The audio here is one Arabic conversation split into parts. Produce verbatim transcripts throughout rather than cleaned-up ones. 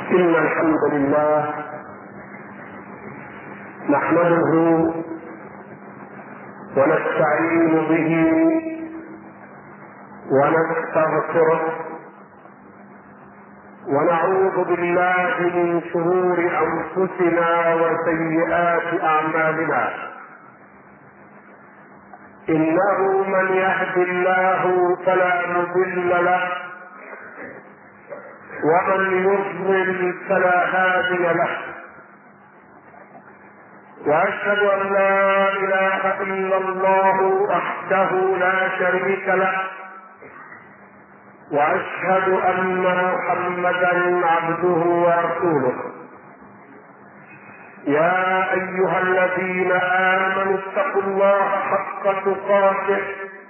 إن الحمد لله نحمده ونستعين به ونستغفره ونعوذ بالله من شرور أنفسنا وسيئات أعمالنا. إنه من يهد الله فلا مضل له ومن يضلل فلا هادي له، واشهد ان لا اله الا الله وحده لا شريك له، واشهد ان محمدا عبده ورسوله. يا ايها الذين امنوا اتقوا الله حق تقاته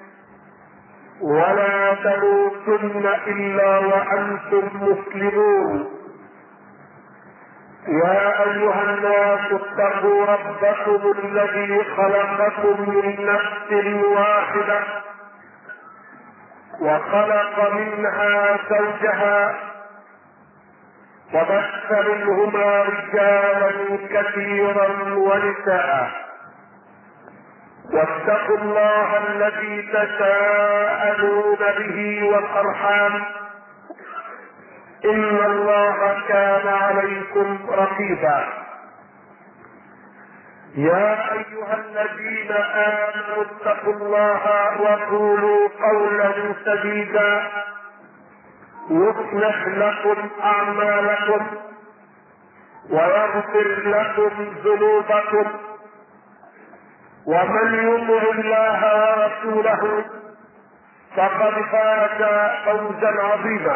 ولا تموتن الا وانتم مسلمون. يا ايها الناس اتقوا ربكم الذي خلقكم من نفس واحده وخلق منها زوجها وبث منهما رجالا كثيرا ونساء، واتقوا الله الذي تساءلون به والارحام ان الله كان عليكم رقيبا. يا ايها الذين امنوا اتقوا الله وقولوا قولا سديدا يصلح لكم اعمالكم ويغفر لكم ذنوبكم، ومن يطع الله ورسوله فقد فاز فوزا عظيما.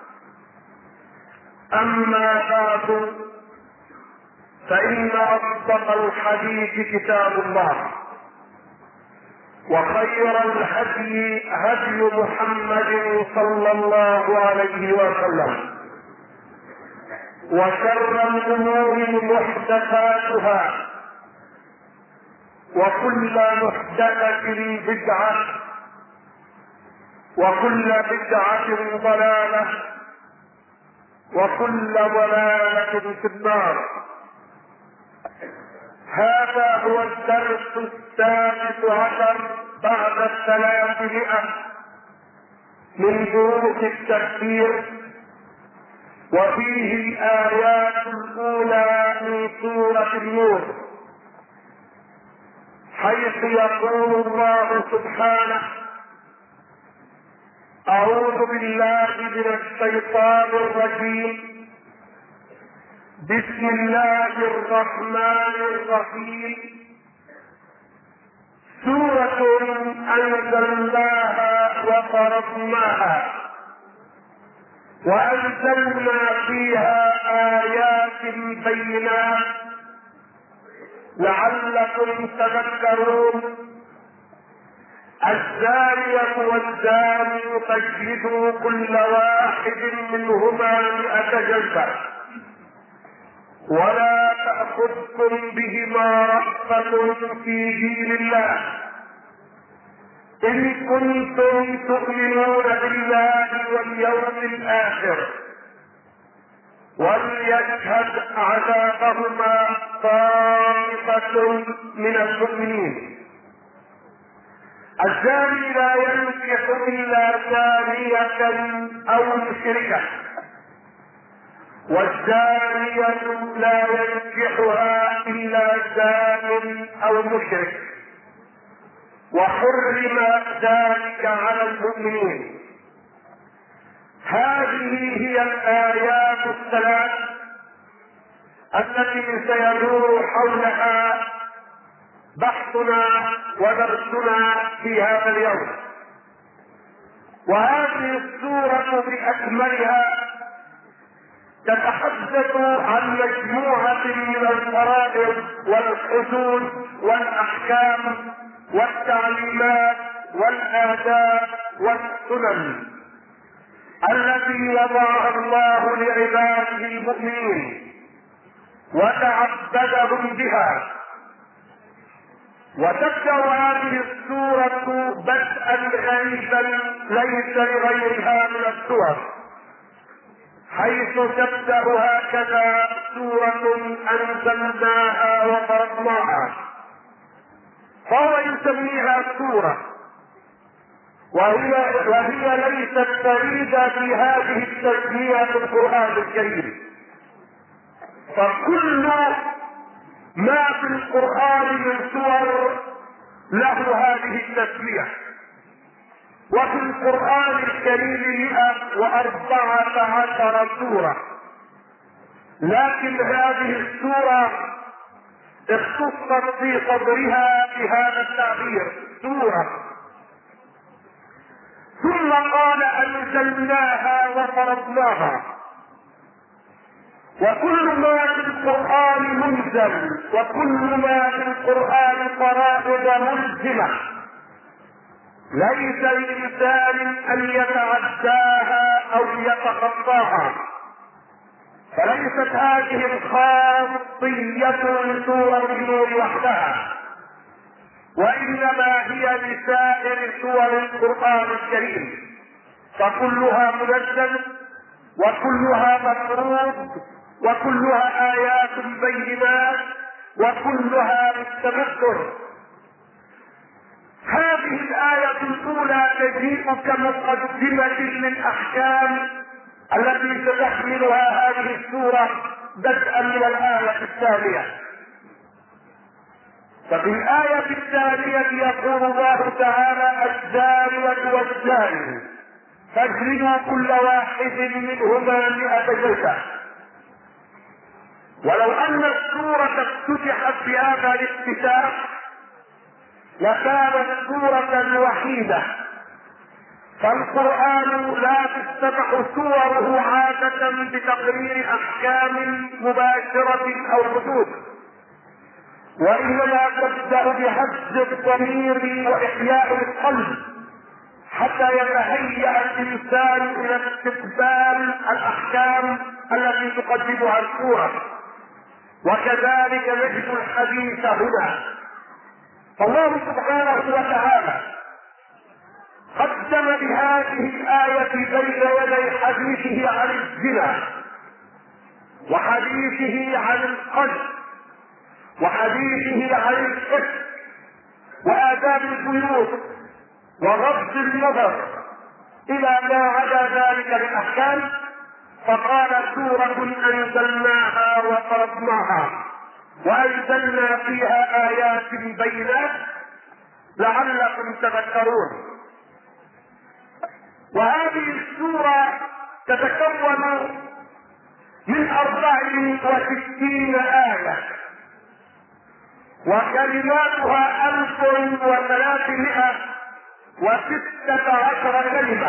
اما بعد، فان اصدق الحديث كتاب الله، وخير الهدي هدي محمد صلى الله عليه وسلم، وشر الامور محدثاتها، وكل محدثة بدعة، وكل بدعة ضلالة، وكل ضلالة في النار. هذا هو الدرس السادس عشر بعد الثلاثمائة من دروس التفسير، وفيه الآيات الأولى من سورة النور، حيث يقول الله سبحانه: أعوذ بالله من الشيطان الرجيم، بسم الله الرحمن الرحيم. سورة أنزلناها وفرضناها وأنزلنا فيها آيات بينات لعلكم تذكرون. الزانية والزاني فاجلدوا كل واحد منهما مئة جلدة، ولا تأخذكم بهما رأفة في دين الله إن كنتم تؤمنون بالله واليوم الآخر، وليشهد عذابهما طائفة من المؤمنين. الزاني لا ينكح إلا زانية أو مشركة، والزانية لا ينكحها إلا زان أو مشرك، وحرم ذلك على المؤمنين. هذه هي الآيات الثلاث التي سيدور حولها بحثنا ودرسنا في هذا اليوم. وهذه السورة بأكملها تتحدث عن مجموعة من الفرائض والحدود والأحكام والتعليمات والآداب والسنن التي وضعها الله لعباده المؤمنين وتعبدهم بها. وتبدأ هذه السورة بدءا غريبا ليس لغيرها من السور، حيث تبدأ هكذا: سورة أنزلناها وفرضناها. فهو يسميها سورة، وهي, وهي ليست فريدة في هذه التسمية في القرآن الكريم، فكل ما في القرآن من سور له هذه التسمية. وفي القرآن الكريم مئة وأربعة عشر سورة، لكن هذه السورة اختصت في صدرها بهذا التعبير: سورة. ثم قال: أنزلناها وفرضناها. وكل ما في القرآن منزل، وكل ما في القرآن فرائض ملزمة، ليس لإنسان أن يتعداها أو يتخطاها. فليست هذه الخاصية لسورة النور وحدها، وإنما هي لسائر سور القرآن الكريم، فكلها منزل وكلها مفروض وكلها آيات بينات وكلها بالتمثل. هذه الآية الأولى تجيء كمقدمة للأحكام التي ستحملها هذه السورة بدءا من الآية الثانية. ففي الآية الثانية يقول الله تعالى: الزانية والزاني فاجلدوا كل واحد منهما مئة جلدة. ولو أن السورة افتتحت بهذا الافتتاح لكانت سورة وحيدة، فالقرآن لا تفتتح سوره عادة بتقرير أحكام مباشرة أو حدود، وإنما تبدأ بهز الضمير وإحياء القلب حتى يتهيأ الإنسان إلى استقبال الأحكام التي تقدمها السورة. وكذلك نجد الحديث هنا. فالله سبحانه وتعالى قدم بهذه الآية بين يدي حديثه عن الزنا وحديثه عن القذف وحديثه عن الإثم وآداب البيوت وغض النظر إلى ما عدا ذلك من أحكام، فقال: سورة أنزلناها وفرضناها وأنزلنا فيها آيات بينات لعلكم تذكرون. وهذه السورة تتكون من أربع وستين آية، وكلماتها ألف وثلاثمائة وستة عشر كلمة،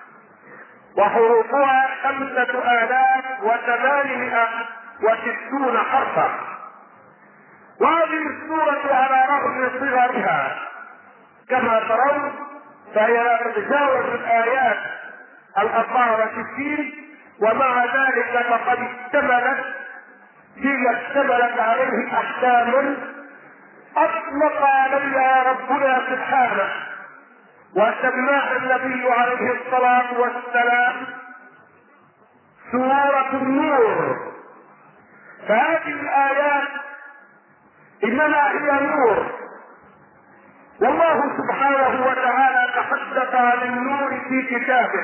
وحروفها خمسة آلاف وثمانمائة وستون حرفا. وهذه السورة على رغم صغرها كما ترون فهي لا تتجاوز الآيات الأربعة وستين، ومع ذلك فقد اشتملت فيما اشتملت عليه أحكام أطلق عليها ربنا سبحانه وسماها النبي عليه الصلاة والسلام سورة النور. فهذه الآيات إنما هي نور، والله سبحانه وتعالى تحدث عن النور في كتابه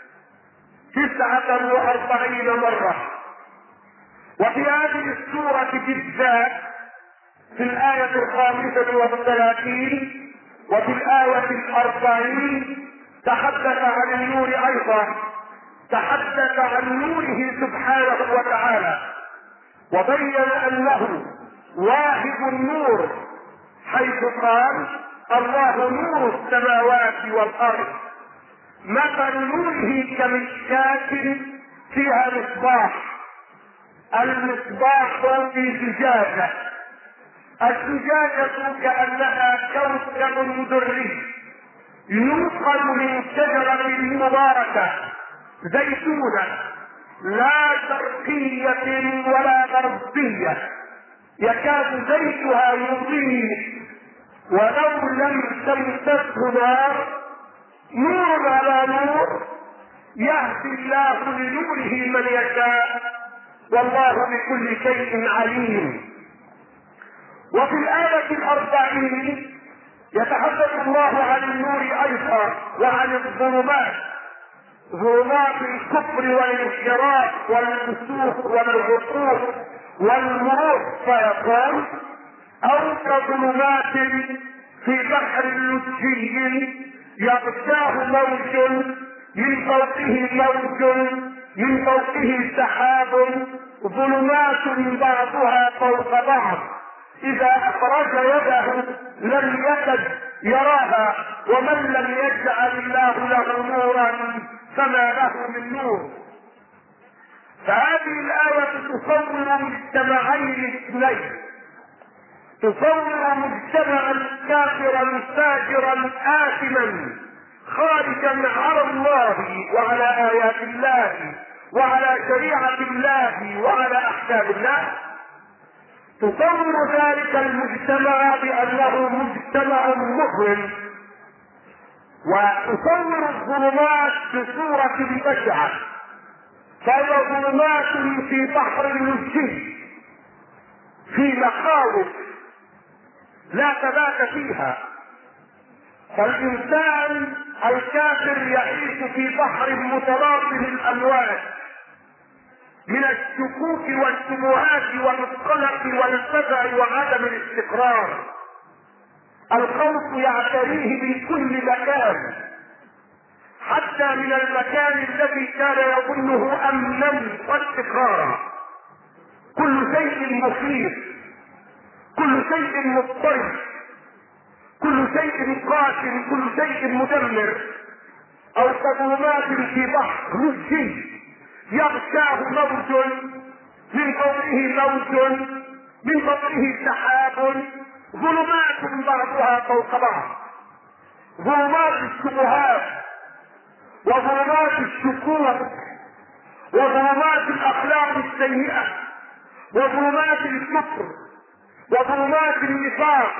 تسعة وأربعين مرة، وفي هذه السورة بالذات في الآية الخامسة والثلاثين وفي الآية الأربعين تحدث عن النور أيضا، تحدث عن نوره سبحانه وتعالى وبين أنه واهب النور، حيث قال: الله نور السماوات والأرض مثل نوره كمشكاة فيها مصباح، المصباح في زجاجة، الزجاجة كأنها كوكب دري يوقد من شجرة مباركة زيتونة لا شرقية ولا غربية، يكاد زيتها يضيء ولو لم تمسسه نار، نور على نور يهدي الله لنوره من يشاء والله بكل شيء عليم. وفي الآية الأربعين يتحدث الله عن النور أيضا وعن الظلمات، ظلمات الكفر والانحراف والفسوق والعقوق والمرور، فيقول أو كظلمات في بحر لجي يغشاه موج من فوقه موج من فوقه سحاب ظلمات بعضها فوق بعض إذا أخرج يده لم يكد يراها ومن لم يجعل الله له نورا فما له من نور. فهذه الآية تصور مجتمعين اثنين، تصور مجتمعا كافرا فاجرا آثما خارجا على الله وعلى آيات الله وعلى شريعة الله وعلى أحكام الله. تصور ذلك المجتمع بأنه مجتمع مظلم، وتصور الظلمات بصورة بشعة، فهي ظلمات في بحر لجي في مخاوف لا ثبات فيها. فالإنسان الكافر يعيش في بحر متلاطم الأمواج من الشكوك والشبهات والقلق والفزع وعدم الاستقرار. الخوف يعتريه من كل مكان، حتى من المكان الذي كان يظنه امنا واستقرارا. كل شيء مخيف، كل شيء مضطرب، كل شيء قاتل، كل شيء مدمر. او كظلمات في بحر لجي يغشاه موج من فوقه موج من فوقه سحاب ظلمات بعضها فوق بعض، ظلمات الشبهات وظلمات الشكوك وظلمات الاخلاق السيئة وظلمات الكفر وظلمات النفاق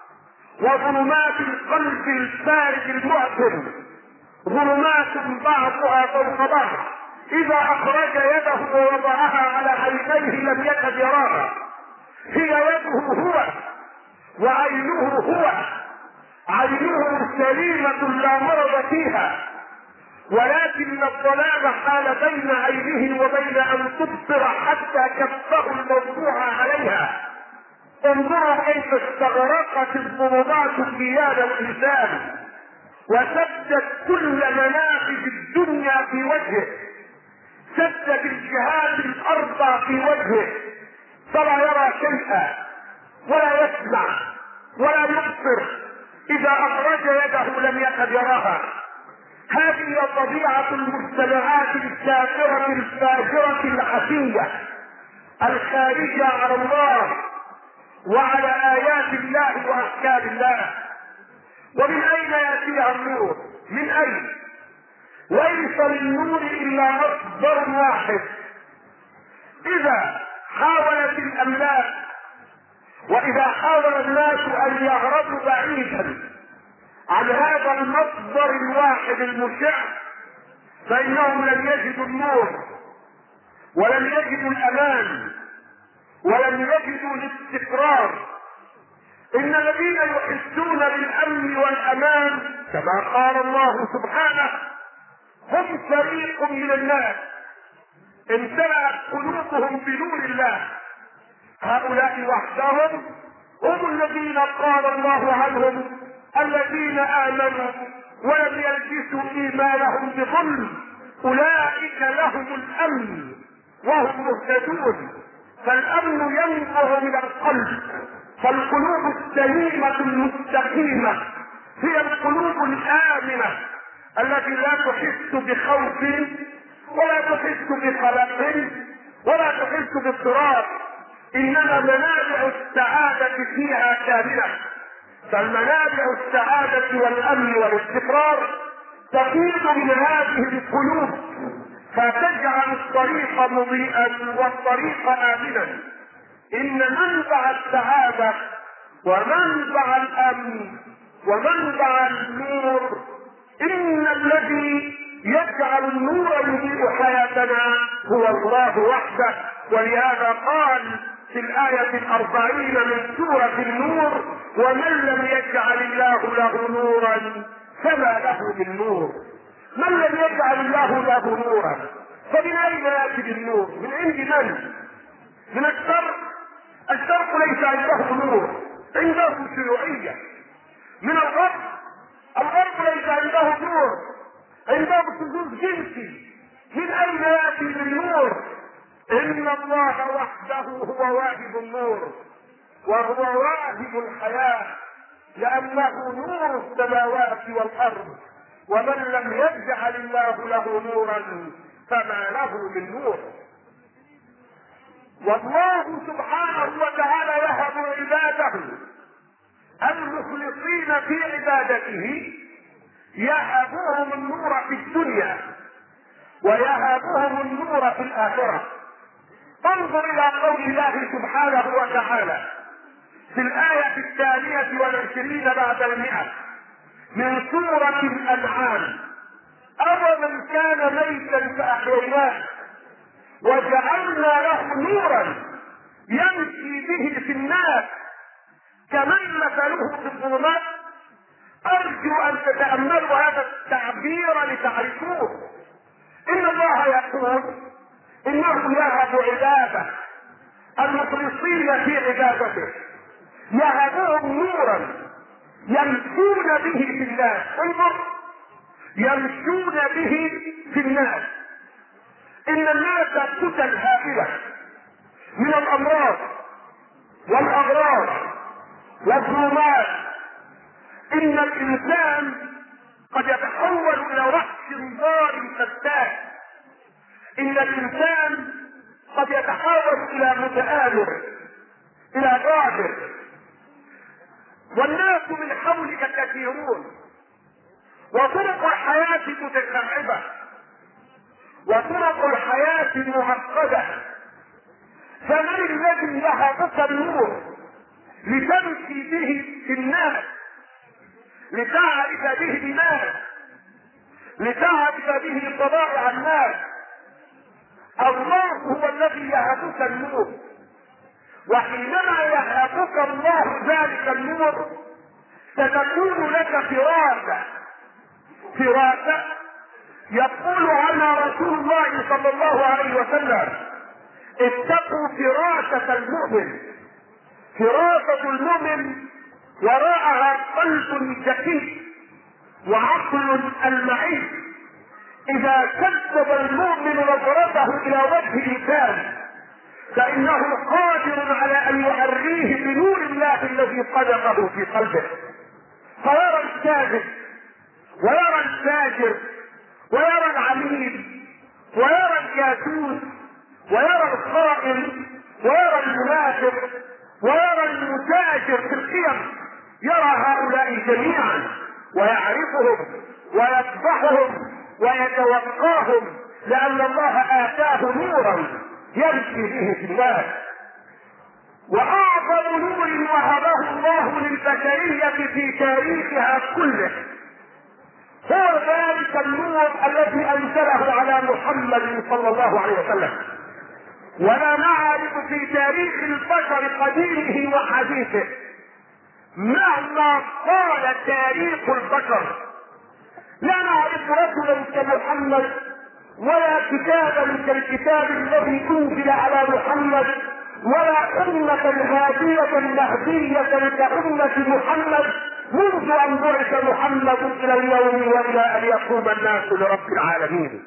وظلمات القلب الفارغ المعتم، ظلمات بعضها فوق بعض اذا اخرج يده ووضعها على عينيه لم يكد يراها. هي يده هو وعينه هو، عينه سليمة لا مرض فيها، ولكن الظلام حال بين عينه وبين ان تبصر حتى كفه الموضوع عليها. انظروا كيف استغرقت الظلمات ديان الانسان وسدت كل منافذ الدنيا في وجهه، سدت الجهات الاربع في وجهه، فلا يرى شيئا ولا يسمع ولا يبصر. اذا اخرج يده لم يكد يراها. هذه طبيعة المجتمعات الكافرة الفاجرة العشية الخارجة على الله وعلى آيات الله وأحكام الله. ومن أين يأتيها النور؟ من أين؟ ليس للنور إلا مصدر واحد. إذا حاولت الأملاك وإذا حاول الناس أن يهربوا بعيدا عن هذا المصدر الواحد المشع فإنهم لن يجدوا النور ولن يجدوا الأمان ولن يجدوا الاستقرار. إن الذين يحسون بالأمن والأمان كما قال الله سبحانه هم فريق من الناس امتلأت قلوبهم بنور الله. هؤلاء وحدهم هم الذين قال الله عنهم الذين آمنوا ولم يلبسوا إيمانهم بظلم أولئك لهم الأمن وهم مهتدون. فالأمن ينبع من القلب، فالقلوب السليمة المستقيمة هي القلوب الآمنة التي لا تحس بخوف ولا تحس بقلق ولا تحس باضطراب، إنما منابع السعادة فيها كاملة. فالمنابع السعادة والأمن والاستقرار تفيض من هذه القلوب فتجعل الطريق مضيئا والطريق آمنا. إن منبع السعادة ومنبع الأمن ومنبع النور إن الذي يجعل النور يضيء حياتنا هو الله وحده. ولهذا قال في الآية الأربعين من سورة النور: ومن لم يجعل الله له نورا فما له من نور. من لم يجعل الله له نورا، فمن أين يأتي بالنور؟ من عند من؟ من الشرق. الشرق ليس عنده نور، عنده شيوعية. من الغرب، الغرب ليس عنده نور، عنده شذوذ جنسي. من أين يأتي بالنور؟ إن الله وحده هو واهب النور، وهو واهب الحياة، لأنه نور السماوات والأرض. ومن لم يجعل الله له نورا فما له من نور. والله سبحانه وتعالى يهب عباده المخلصين في عبادته، يهبهم النور في الدنيا ويهبهم النور في الآخرة. انظر إلى قول الله سبحانه وتعالى في الآية الثانية والعشرين بعد المئة من سورة الأنعام: أومن كان ميتا فأحييناه وجعلنا له نورا يمشي به في الناس كمن مثله في الظلمات. أرجو أن تتأملوا هذا التعبير لتعرفوه. إن الله يقول إنه يهب عباده المخلصين في عبادته، يهبهم نورا يمشون به في الناس. انظر، يمشون به في الناس. إن الناس كتل هائلة من الأمراض والأغراض والظلمات. إن الإنسان قد يتحول إلى وحش ضار فتاك. إن الإنسان قد يتحول إلى متآمر، إلى غادر. والناس من حولك كثيرون، وطرق الحياة متشعبة، وطرق الحياة معقدة. فمن الذي يهبك النور لتمشي به في الناس، لتعرف به الناس، لتعرف به طبائع الناس؟ الله هو الذي يهبك النور. وحينما يهبك الله ذلك النور ستكون لك فراسة. فراسة يقول عنها رسول الله صلى الله عليه وسلم: اتقوا فراسة المؤمن. فراسة المؤمن وراءها قلب ذكي وعقل المعين. إذا كذب المؤمن نظرته إلى وجه الإنسان فإنه قادر على أن يعريه بنور الله الذي قذفه في قلبه، فيرى الكاذب ويرى الفاجر ويرى العميل ويرى الجاسوس ويرى الخائن ويرى المنافق ويرى المتاجر في القيم. يرى هؤلاء جميعا ويعرفهم ويتبعهم ويتوقاهم، لأن الله آتاه نورا يمشي به في الناس. وأعظم نور وهبه الله للبشرية في تاريخها كله هو ذلك النور الذي أنزله على محمد صلى الله عليه وسلم. ولا نعرف في تاريخ البشر قديمه وحديثه مهما قال تاريخ البشر لا نعرف رجلا كمحمد ولا كتابا كالكتاب الذي انزل على محمد ولا أمة هادية مهدية كأمة محمد منذ أن بعث محمد إلى اليوم وإلى أن يقوم الناس لرب العالمين.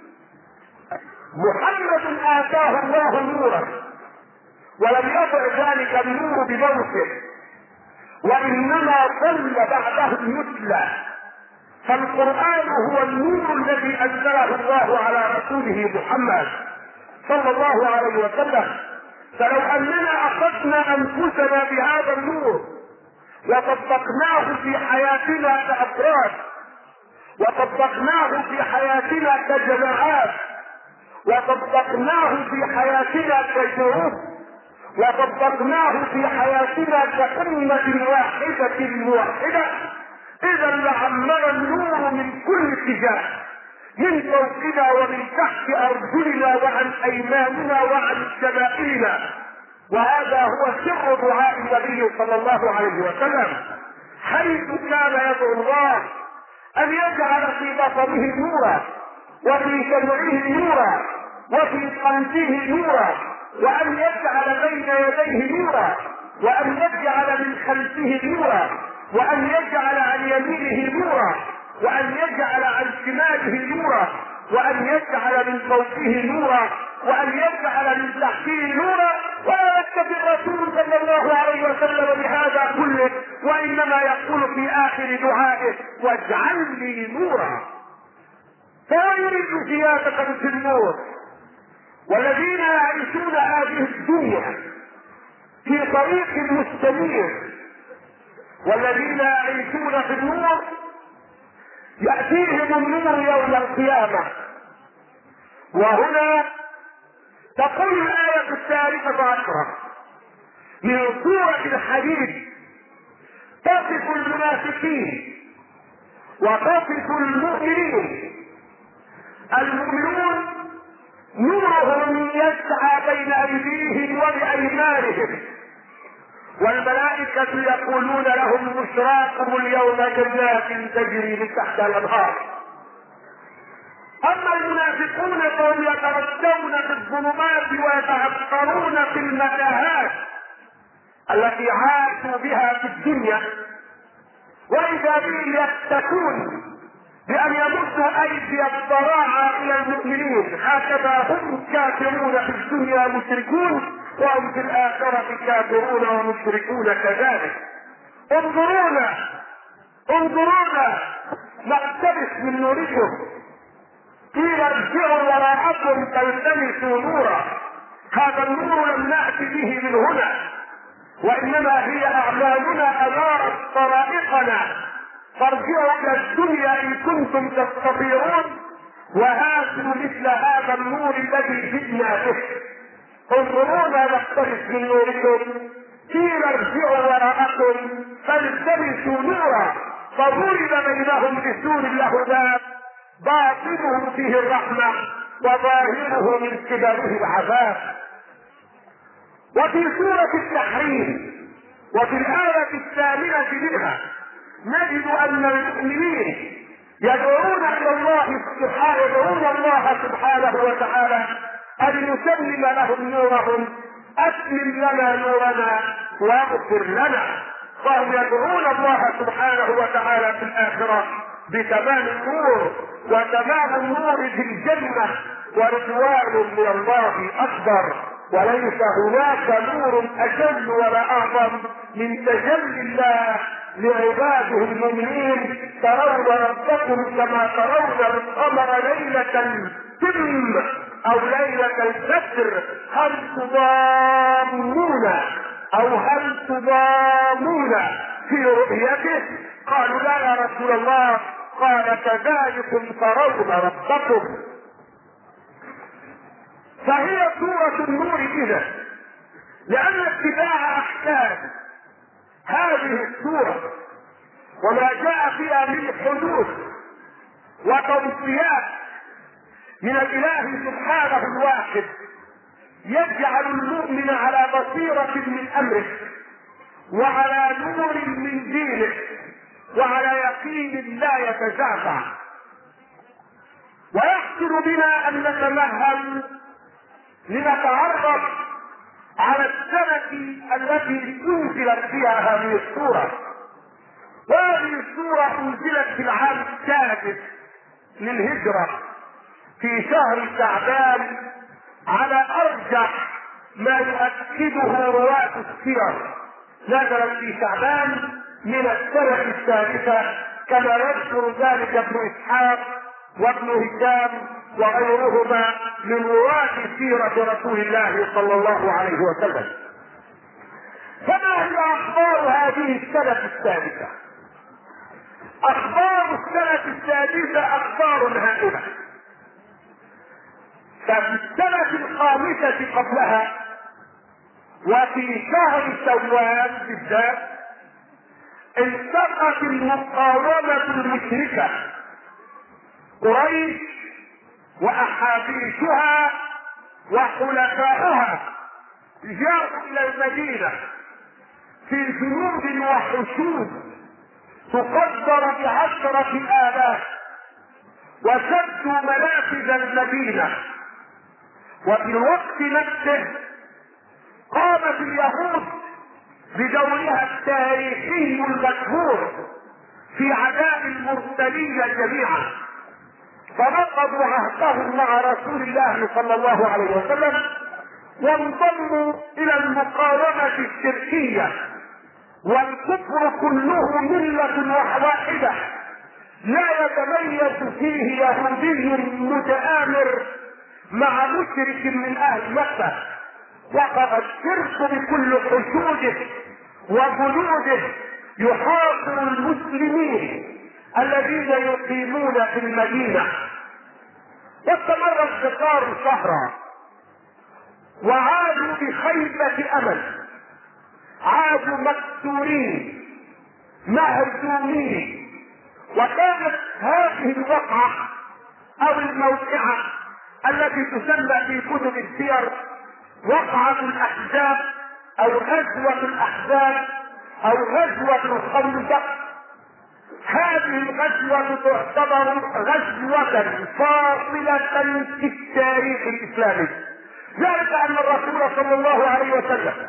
محمد آتاه الله نورا، ولم يضع ذلك النور بموته، وإنما ظل بعده يتلى. فالقرآن هو النور الذي أنزله الله على رسوله محمد صلى الله عليه وسلم. فلو أننا أخذنا أنفسنا بهذا النور وطبقناه في حياتنا كأفراد، وطبقناه في حياتنا كجماعات، وطبقناه في حياتنا كشعوب، وطبقناه في حياتنا كأمة واحدة موحدة، إذا لعمر النور من كل اتجاه من فوقنا ومن تحت ارجلنا وعن ايماننا وعن شمائلنا. وهذا هو سر دعاء النبي صلى الله عليه وسلم، حيث كان يدعو الله ان يجعل في بصره نورا وفي سمعه نورا وفي قلبه نورا، وان يجعل بين يديه نورا، وان يجعل من خلفه نورا، وان يجعل عن يمينه نورا، وان يجعل عن شماله نورا، وان يجعل من فوقه نورا، وان يجعل من تحته نورا. ولا يكتفي الرسول صلى الله عليه وسلم بهذا كله، وانما يقول في اخر دعائه: واجعل لي نورا. فهو يريد زيادة في النور. والذين يعيشون هذه الدنيا في طريق مستنير، والذين يعيشون في النور يأتيهم النور يوم القيامة. وهنا تقول الآية الثالثة عشرة من سورة الحديد تصف المنافقين وتصف المؤمنين. المؤمنون نورهم يسعى بين أيديهم وبأيمانهم، والملائكة يقولون لهم: بشراكم اليوم جنات تجري من تحت الأنهار. اما المنافقون فهم يتردون في الظلمات ويتعثرون في المتاهات التي عاشوا بها في الدنيا، واذا بهم يفتكون بان يمدوا ايدي الضراعه الى المؤمنين. هكذا هم كافرون في الدنيا مشركون، وهم في الاخره كافرون ومشركون كذلك. انظرونا انظرونا نقتبس من نوركم، قيل ارجعوا وراءكم فالتمسوا نورا. هذا النور لم نأتي به من هنا، وانما هي اعمالنا انارت طرائقنا. فارجعوا الى الدنيا ان كنتم تستطيعون، وهاتوا مثل هذا النور الذي جئنا به. انظرونا نقتبس من نوركم، قيل ارجعوا وراءكم فالتمسوا نورا، فضرب بينهم بسور له باب باطنه فيه الرحمة وظاهره من قبله العذاب. وفي سورة التحريم وفي الآية الثامنة منها نجد أن المؤمنين يدعون إلى الله سبحانه يدعون الله سبحانه وتعالى أن يسلم لهم نورهم: أسلم لنا نورنا واغفر لنا. فهم يدعون الله سبحانه وتعالى في الآخرة بتمام النور، وتمام النور في الجنة، ورضوان من الله أكبر. وليس هناك نور أجل ولا أعظم من تجلي الله لعباده المؤمنين: ترون ربكم كما ترون القمر ليلة التم أو ليلة البدر، هل تضامون أو هل تضامون في رؤيته؟ قالوا: لا يا رسول الله. قال: كذلكم ترون ربكم. فهي سورة النور إذا، لأن اتباع أحكام هذه السورة وما جاء فيها من حدود وتوصيات من الإله سبحانه الواحد يجعل المؤمن على بصيرة من أمره، وعلى نور من دينه، وعلى يقين لا يتزعزع. ويحسن بنا أن نتمهل لنتعرف على السنة التي انزلت فيها هذه السورة. وهذه السورة انزلت في العام السادس للهجرة في شهر شعبان، على أرجح ما يؤكده رواة السير. نزلت في شعبان من السنة الثالثة، كما يذكر ذلك ابن إسحاق وابن هشام وغيرهما من رواة سيرة رسول الله صلى الله عليه وسلم. فما هي أخبار هذه السنة السادسة؟ أخبار السنة السادسة أخبار هائلة. ففي السنة الخامسة قبلها وفي شهر شوال بالذات التقت المقاومة المشركة قريش واحابيشها وحلفاؤها جاءوا الى المدينة في جنود وحشود تقدر بعشرة آلاف، وسدوا منافذ المدينة. وفي الوقت نفسه قامت اليهود بدورها التاريخي المشهور في عداء المرسلين جميعا، فنقضوا عهدهم مع رسول الله صلى الله عليه وسلم وانضموا الى المقاومة الشركية. والكفر كله ملة واحدة، لا يتميز فيه يهودي متآمر مع مشرك من اهل مكة. وقع الشرك بكل حشوده وجنوده يحاصر المسلمين الذين يقيمون في المدينة. واستمر الحصار شهرا، وعادوا بخيبة امل، عادوا مكسورين مهزومين. وكانت هذه الوقعة او الموقعة التي تسمى في كتب السير وقعة الاحزاب او غزوة الاحزاب او غزوة الخندق. هذه الغزوة تعتبر غزوة فاصلة في التاريخ الاسلامي، ذلك ان الرسول صلى الله عليه وسلم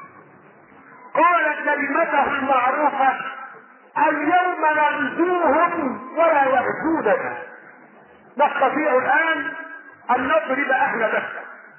قال كلمته المعروفة: اليوم نغزوهم ولا يغزوننا. نستطيع الان ان نضرب اهل مكة،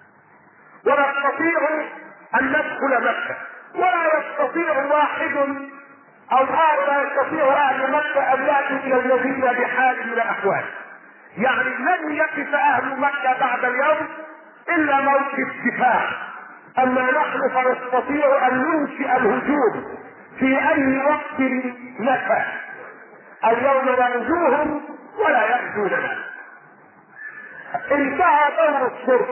ونستطيع ان ندخل مكة، ولا يستطيع واحد او لا يستطيع اهل مكة ان ياتوا الى المدينة بحال من الاحوال. يعني لن يقف اهل مكة بعد اليوم الا موقف دفاع. اما نحن فنستطيع ان ننشئ الهجوم في اي وقت نشاء. اليوم نغزوهم ولا يغزوننا. انتهى دور الشرك.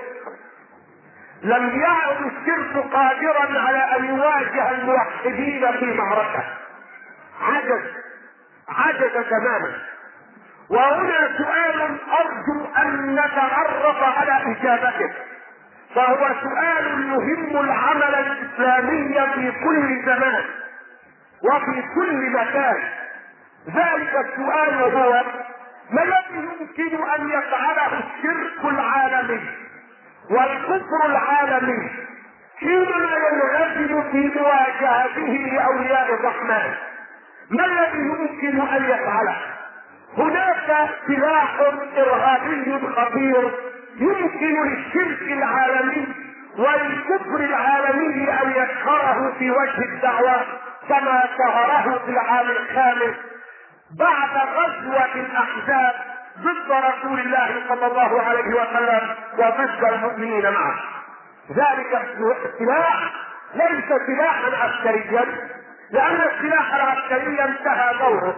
لم يعد الشرك قادرا على ان يواجه الموحدين في معركة. عجز عجز تماما. وهنا سؤال ارجو ان نتعرف على اجابته، فهو سؤال يهم العمل الاسلامي في كل زمان وفي كل مكان. ذلك السؤال هو: ما الذي يمكن ان يفعله الشرك العالمي والكفر العالمي حينما ينغزل في مواجهته لاولياء الرحمن؟ ما الذي يمكن ان يفعله؟ هناك سلاح ارهابي خطير يمكن للشرك العالمي والكفر العالمي ان يظهره في وجه الدعوة، كما ظهره في العام الخامس بعد غزوة الاحزاب ضد رسول الله صلى الله عليه وسلم وضد المؤمنين معه. ذلك السلاح ليس سلاحا عسكريا، لان السلاح العسكري انتهى دوره،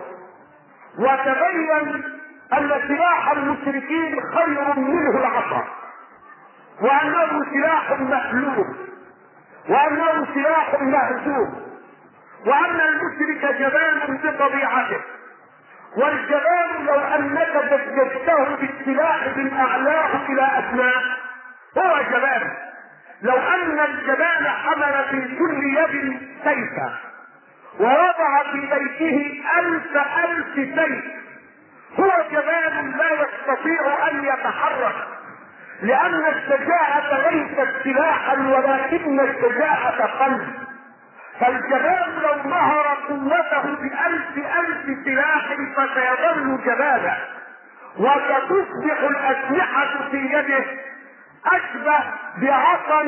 وتبين ان سلاح المشركين خير منه العصا، وانه سلاح مخلوق، وانه سلاح مهزوم، وان المشرك جبان بطبيعته. والجبان لو انك دججته بالسلاح من اعلاه الى اسماء هو جبان. لو ان الجبان حمل في كل يد سيفا ووضع في بيته الف الف سيف هو جبان لا يستطيع ان يتحرك، لان الشجاعة ليست سلاحا ولكن الشجاعة قلب. فالجبان لو ظهر قوته بألف ألف سلاح فسيظل جبانا، وستصبح الأسلحة في يده أشبه بعصا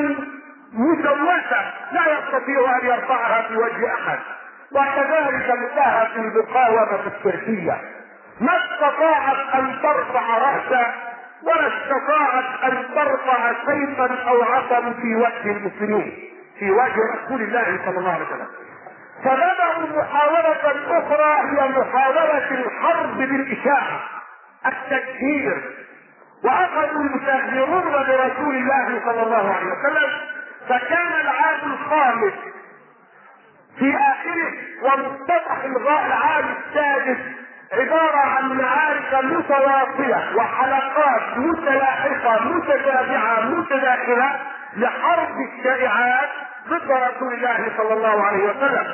مجوسة لا يستطيع أن يرفعها في وجه أحد. وكذلك انتهت المقاومة الشركية، ما استطاعت أن ترفع رأسا ولا استطاعت أن ترفع سيفا أو عصا في وجه المسلمين، في وجه رسول الله صلى الله عليه وسلم. فبدأوا محاولة أخرى هي محاولة الحرب بالإشاعة، التكهير، وأخذوا يسهرون برسول الله صلى الله عليه وسلم. فكان العام الخامس في آخره ومفتتح العام السادس عبارة عن معارك متواصلة وحلقات متلاحقة متتابعة متداخلة لحرب الشائعات ضد رسول الله صلى الله عليه وسلم.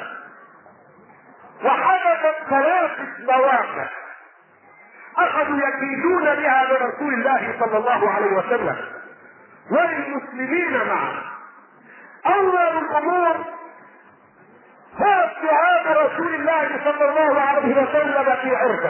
وحدثت ثلاثة مواقف اخذوا يكيدون بها لرسول الله صلى الله عليه وسلم وللمسلمين معه. اول الامور هو اتهام رسول الله صلى الله عليه وسلم في عرضه،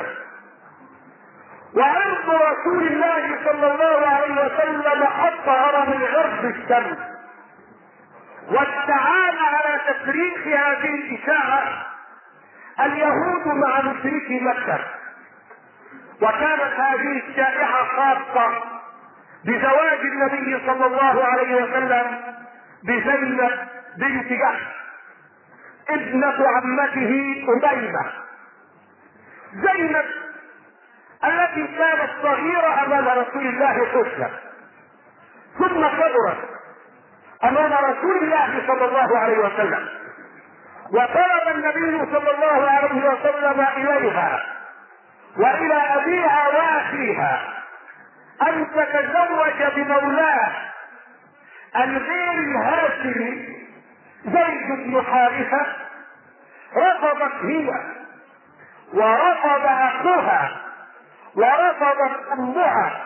وعرض رسول الله صلى الله عليه وسلم اطهر من عرض الشمس. والتعالى على تفريق هذه الاشاعه اليهود مع مشركي مكه، وكانت هذه الشائعه خاصه بزواج النبي صلى الله عليه وسلم بزينب بنت جحش ابنة عمته أميمة. زينب التي كانت صغيرة أمام رسول الله طفلة، ثم كبرت أمام رسول الله صلى الله عليه وسلم، وطلب النبي صلى الله عليه وسلم إليها وإلى أبيها وأخيها أن تتزوج بمولاه الغير الهاشمي زيد بن حارثة. رفضت هي ورفض أخوها ورفضت أمها،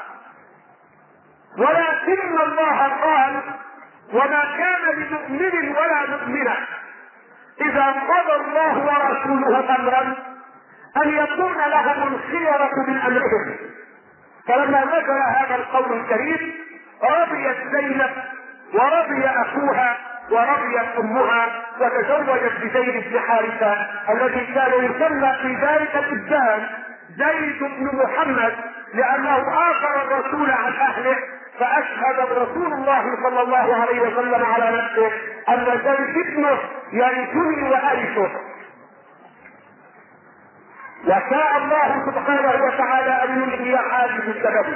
ولكن الله قال: وما كان لمؤمن ولا مؤمنة إذا قضى الله ورسوله أمرا أن يكون لهم الخيرة من أمرهم. فلما نزل هذا القول الكريم رضيت زينب ورضي أخوها ورضيت أمها وتزوجت بزيد بن حارثة الذي كان يسمى في ذلك الإبدان زيد بن محمد، لأنه آخر الرسول عن أهله، فأشهد رسول الله صلى الله عليه وسلم على نفسه أن زيد ابنه يرثني وأرثه. وشاء الله سبحانه وتعالى أن يلغي حادث السبب،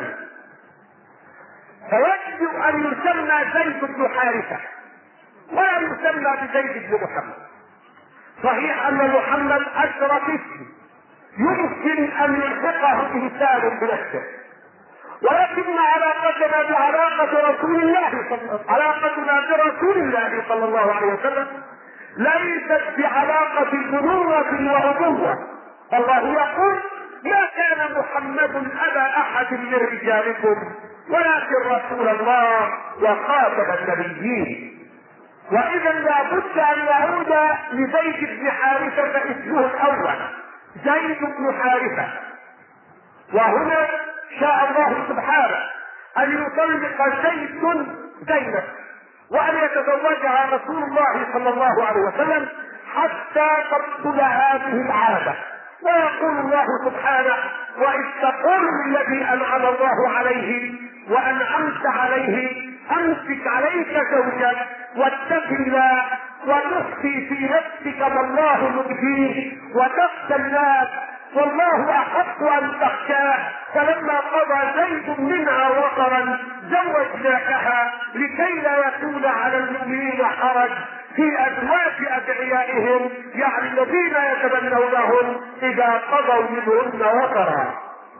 فيجب أن يسمى زيد بن حارثة ولا يسمى بزيد بن محمد. صحيح أن محمد أشرف اسم يمكن أن يلحقه إنسان بنفسه، ولكن علاقتنا بعلاقة رسول الله صلى علاقتنا برسول الله صلى الله عليه وسلم ليست بعلاقة بنوة وأبوة. الله يقول: ما كان محمد أبا أحد من رجالكم ولكن رسول الله وخاتم النبيين. وإذا لابد أن يعود لزيد بن حارثة اسمه الأول زيد بن حارثة. وهنا شاء الله سبحانه أن يطلق زيد زينب وأن يتزوجها رسول الله صلى الله عليه وسلم حتى تبطل هذه العادة. ويقول الله سبحانه: وإذ تقول للذي أنعم الله عليه وأنعمت عليه أمسك عليك زوجك واتق الله وتخفي في نفسك ما الله مبديه وتخشى الناس والله أحق أن تخشاه، فلما قضى زيد منها وطرا زوجناكها لكي لا يكون على المؤمنين حرج في أزواج أدعيائهم، يعني الذين يتبنونهم إذا قضوا منهن وطرا.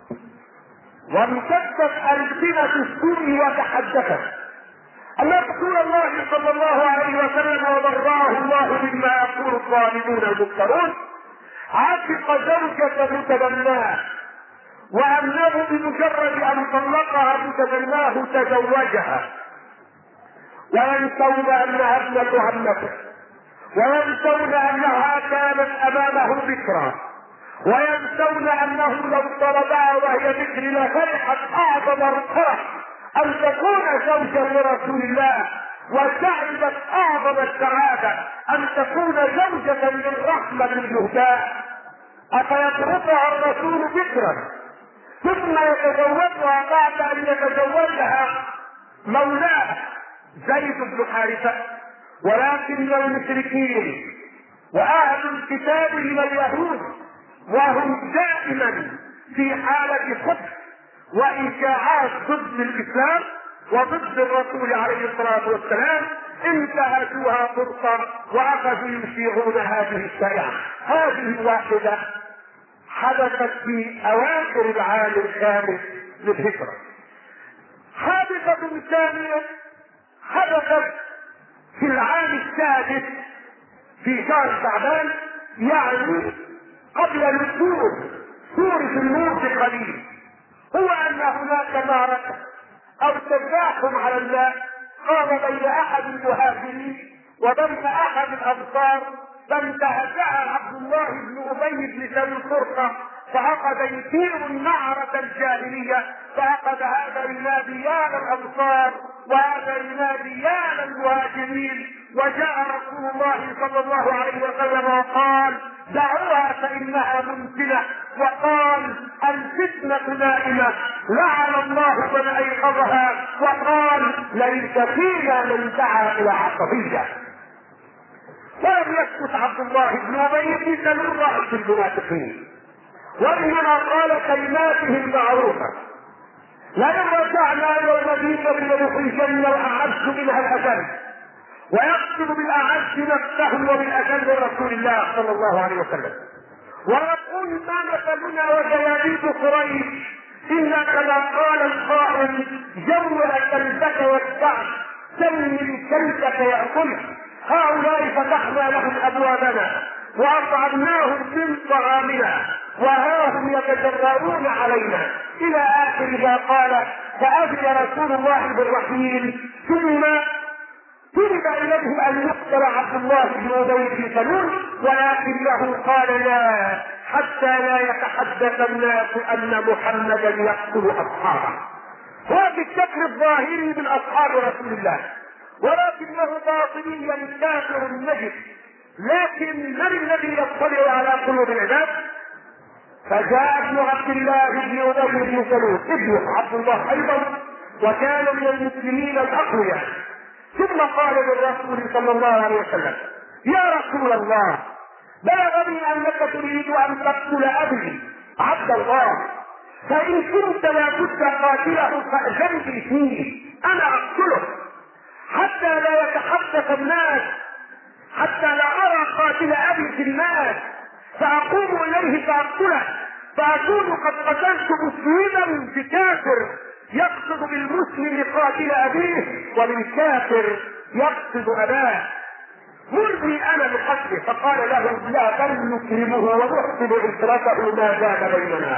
وامتدت ألسنة السوء وتحدثت أن رسول الله صلى الله عليه وسلم وبراه الله مما يقول الظالمون المفترون عاتق زوجة متبناه، وأنه بمجرد أن طلقها متبناه تزوجها، وينسون أنها ابنة عمته، وينسون أنها كانت أمامه بكرا، وينسون أنه لو طلبها وهي بكر لفرحت أعظم الفرح أن تكون زوجا لرسول الله، وسعدت أعظم السعادة أن تكون زوجة للرحمة للهداء. أفيتركها الرسول بكرا ثم يتزوجها بعد أن يتزوجها مولاه زيد بن حارثة؟ ولكن المشركين وأهل الكتاب من اليهود وهم دائما في حالة خبث وإشاعات ضد الإسلام وضد الرسول عليه الصلاة والسلام انتهزوها فرصة وأخذوا يشيعون هذه الشريعة. هذه الواحدة حدثت في اواخر العام الخامس للهجرة. حادثة ثانية حدثت في العام السادس في شهر شعبان، يعني قبل نزول سورة النور بقليل، هو ان هناك معركة او تزاحم على الماء قام بين احد المهاجرين وبين احد الانصار، فانتهزها عبد الله بن ابي بن سلول فرقه، فعقد يثير النعرة الجاهلية، فعقد هذا ينادي يا الانصار وهذا ينادي يا المهاجرين، وجاء رسول الله صلى الله عليه وسلم وقال دعوها فانها ممكنة، وقال الفتنة نائمة لعن الله من ايقظها، وقال ليس فينا من دعا الى عصبية. ولم يسكت عبد الله بن ابي بن سلول رأس المنافقين، وانما قال كلماته المعروفة لئن رجعنا الى المدينة لنخرجن الاعز منها الاذل، ويقصد بالاعز نفسه وبالاذل رسول الله صلى الله عليه وسلم، ويقول ما مثلنا وجياديد قريش الا كما قال القائل جوع كلبك والكعب سلم كلبك ياكله. هؤلاء فتحنا لهم ابوابنا واطعمناهم من طعامنا وها هم يتجرؤون علينا الى اخر ما قال. فاذن رسول الله بالرحيل، ثم طلب اليه ان يقتل عبد الله بن ابي بن سلول، ولكنه قال لا حتى لا يتحدث الناس ان محمدا يقتل اصحابه. هو بالشكل الظاهري من اصحاب رسول الله، ولكنه باطنيا كافر نجس. لكن من الذي يطلع على قلوب العباد؟ فجاء ابن عبد الله بن ابي بن سلول ابن عبد الله ايضا، وكان من المسلمين الاقوياء، ثم قال للرسول صلى الله عليه وسلم يا رسول الله بلغني انك تريد ان تقتل ابي عبد الله، فان كنت لا بد قاتله فاذن لي فيه انا اقتله حتى لا يتحدث الناس، حتى لا ارى قاتل ابي في الناس فاقوم اليه فاقتله، فاكون قد قتلت مسلما بكافر يقصد بالمسلم قاتل ابيه وبالكافر يقصد اباه، مرني انا بقتله. فقال له لا بل نكرمه ونحسن عشرته ما زاد بيننا.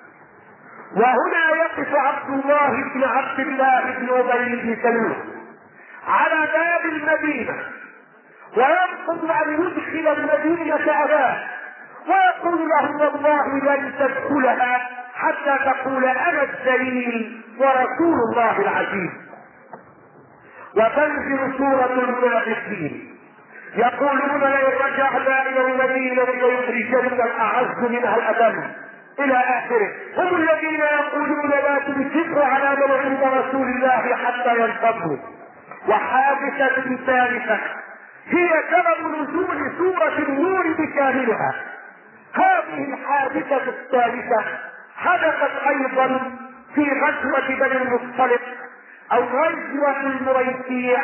وهنا يقف عبد الله بن عبد الله بن ابي بن سلول على باب المدينة ويرفض ان يدخل المدينة اباه، ويقول له والله لن تدخلها حتى تقول انا الدليل ورسول الله العزيز. وتنزل سورة المنافقين يقولون لئن رجعنا الى المدينة ليخرجن الاعز منها الاذل الى اخره. هم الذين يقولون لا تنفقوا على من عند رسول الله حتى ينفضوا. وحادثة ثالثة هي سبب نزول سورة النور بكاملها. هذه الحادثة الثالثة حدثت ايضا في غزوة بني المصطلق او غزوة المريسيع.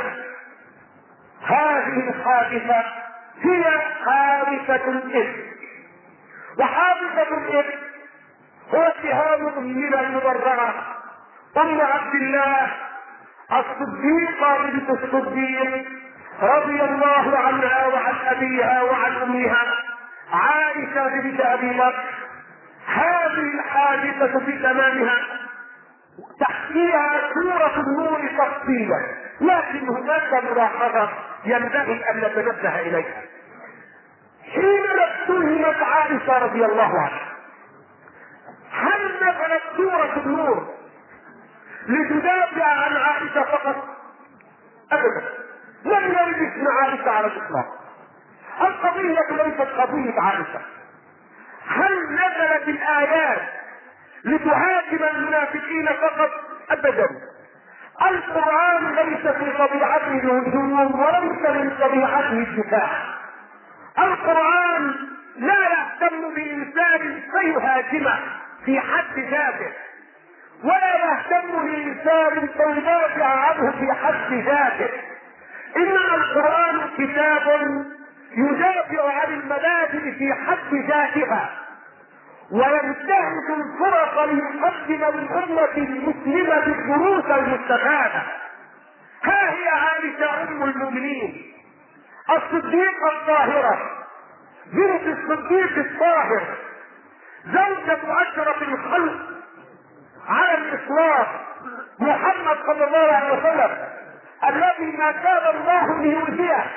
هذه الحادثة هي حادثة الإفك. وحادثة الإفك هو اتهام امنا المبررة ام عبد الله الصديقة بنت الصديق رضي الله عنها وعن ابيها وعن امها عائشة بنت ابي بكر. هذه الحادثة في تمامها تحكيها سورة النور تفصيلا، لكن هناك ملاحظة ينبغي ان نتنبه اليها. حين اتهمت عائشة رضي الله عنها هل نزلت سورة النور لتدافع عن عائشة فقط؟ ابدا، لم يرد اسم عائشة على الاطلاق. القضية ليست قضية عائشة. هل نزلت الايات لتهاجم المنافقين فقط؟ ابدا. القرآن ليس في طبيعته الهجوم وليس من طبيعته الدفاع. القرآن لا يهتم بإنسان فيهاجمه في حد ذاته، ولا يهتم بإنسان فيدافع عنه في حد ذاته، إنما القرآن كتاب يدافع عن المبادئ في حد ذاتها، وينتهز الفرص ليقدم للأمة المسلمة الدروس المستفادة. ها هي عائشة أم المؤمنين الصديقة الطاهرة بنت الصديق الطاهر، زوجة أشرف الخلق على الإطلاق محمد صلى الله عليه وسلم، الذي ما كان الله ليؤذيه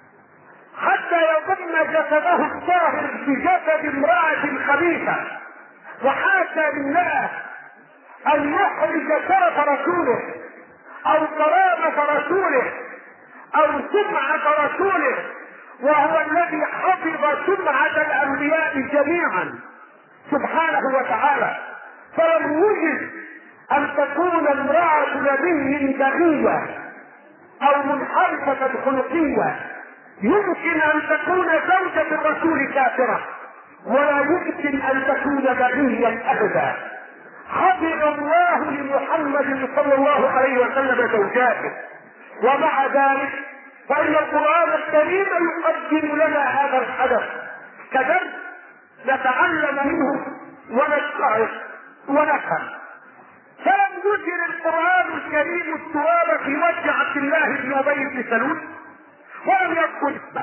حتى يضم جسده الطاهر في جسد امرأة خبيثة، وحاشا لله أن يحرج شرف رسوله أو كرامة رسوله أو سمعة رسوله، وهو الذي حفظ سمعة الأنبياء جميعا سبحانه وتعالى. فلم يجد أن تكون امرأة نبي بغية أو منحرفة خلقية يمكن أن تكون زوجة الرسول كافرة، ولا يمكن أن تكون بغيا أبدا. حفظ الله لمحمد صلى الله عليه وسلم زوجاته، ومع ذلك فإن القرآن الكريم يقدم لنا هذا الحدث كدرس نتعلم منه ونتعظ ونفهم. فلم يجر القرآن الكريم التراب في وجه عبد الله بن أبي بن سلول، ولم يذكر اسمه،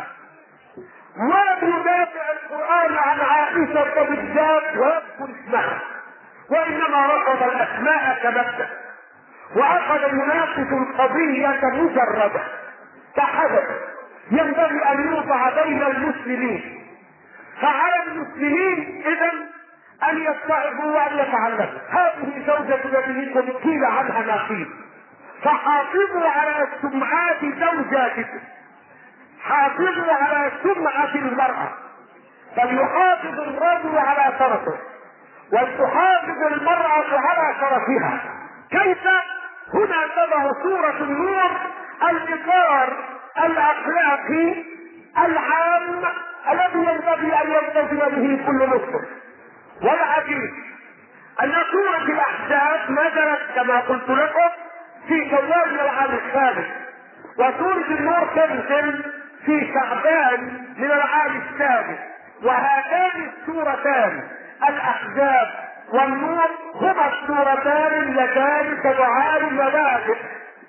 ولم يدافع القرآن عن عائشة بالذات ويذكر اسمها، وإنما رفض الأسماء كمبدأ، وأخذ يناقش القضية مجردة كحدث ينبغي أن يوضع بين المسلمين. فعلى المسلمين إذن أن يتعظوا وأن يتعلموا. هذه زوجة نبيكم قيل عنها ما قيل، فحافظوا على سمعات زوجاتكم، حافظوا على سمعة المرأة، فليحافظ الرجل على شرفه ولتحافظ المرأة على شرفها. كيف؟ هنا تضع سورة النور الإطار الأخلاقي العام الذي ينبغي أن يلتزم به كل مسلم. والعجيب أن سورة الأحزاب نزلت كما قلت لكم في شوال من العام الثالث، وسورة النور تنزل في شعبان من العام السادس، وهاتان السورتان الأحزاب والنور هما السورتان اللتان تدعان مبادئ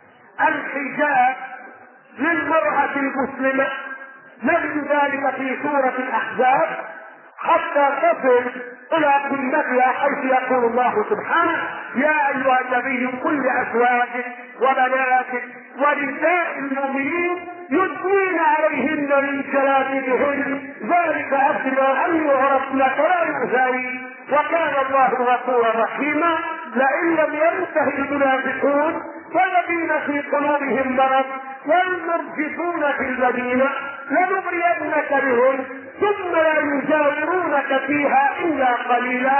الحجاب للمرأة المسلمة. نجد ذلك في سورة الأحزاب حتى تصل إلى قمتها، حيث يقول الله سبحانه: يا أيها النبي قل لأزواجك وبناتك ونساء المؤمنين يدنين عليهن من جلابيبهن ذلك أدنى أن يعرفن فلا يؤذين وكان الله غفورا رحيما. لئن لم ينته المنافقون والذين في قلوبهم مرض والمرجفون في المدينة لنغرينك بهم ثم لا يجاورونك فيها إلا قليلا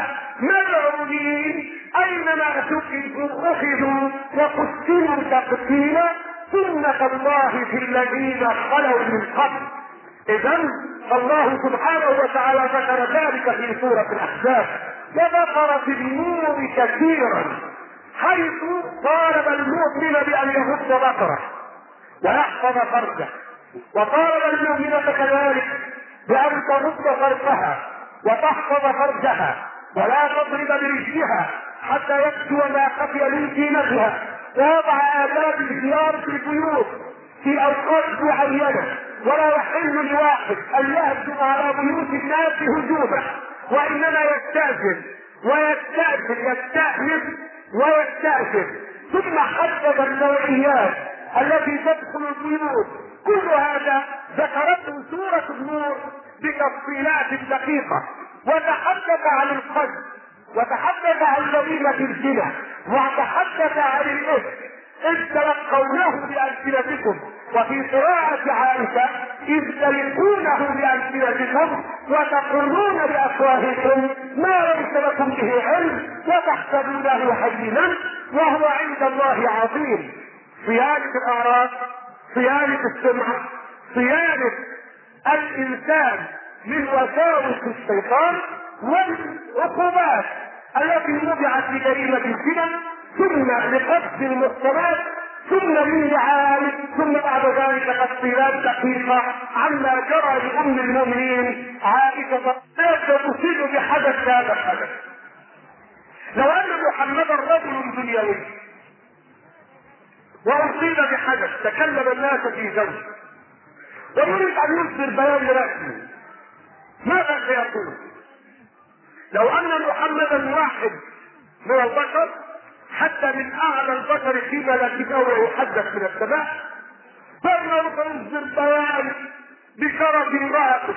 ملعونين أينما ثقفوا أخذوا وقتلوا تقتيلا سنة الله في الذين خلوا من قبل. إذن الله سبحانه وتعالى ذكر ذلك في سورة الأحزاب، وذكر في النور كثيرا حيث طالب المؤمن بأن يغض بصره ويحفظ فرجه، وطالب المؤمنة كذلك بأن تغض فرجها وتحفظ فرجها ولا تضرب برجلها حتى يكسو ما خفي من زينتها، ووضع آداب الزيارة في البيوت في أوقات معينة، ولا يحل لواحد أن يهجم على بيوت الناس هجوما، وإنما يستأذن ويستأذن يستأنف ويستأذن. ثم حدد النوعيات التي تدخل البيوت. كل هذا ذكرته سورة النور بتفصيلات دقيقة، وتحدث عن القتل، وتحدث عن جريمة الزنا، وتحدث عن الإثم إذ تلقونه بألسنتكم، وفي قراءة عائشة إذ تلقونه بألسنتكم وتقرون بأفواهكم ما ليس لكم به علم وتحسبونه هينا وهو عند الله عظيم. صيانة الأعراض، صيانة السمعة، صيانة الإنسان من وساوس الشيطان والعقوبات التي وضعت لجريمة الزنا، ثم لقصد المحصنات ثم مني عام، ثم بعد ذلك تفصيلات دقيقة عما جرى لأم المؤمنين عائشة تصيب بحدث هذا الحدث. لو أن محمدا رجل دنيوي وأصيب بحدث تكلم الناس في زوجه ويريد أن يصدر بيان رسمي، ماذا سيقول؟ لو أن محمدا واحد من البشر حتى من أعلى البشر في ملكته ويحدث من السماء فإنه يصدر بيان بشرف امرأته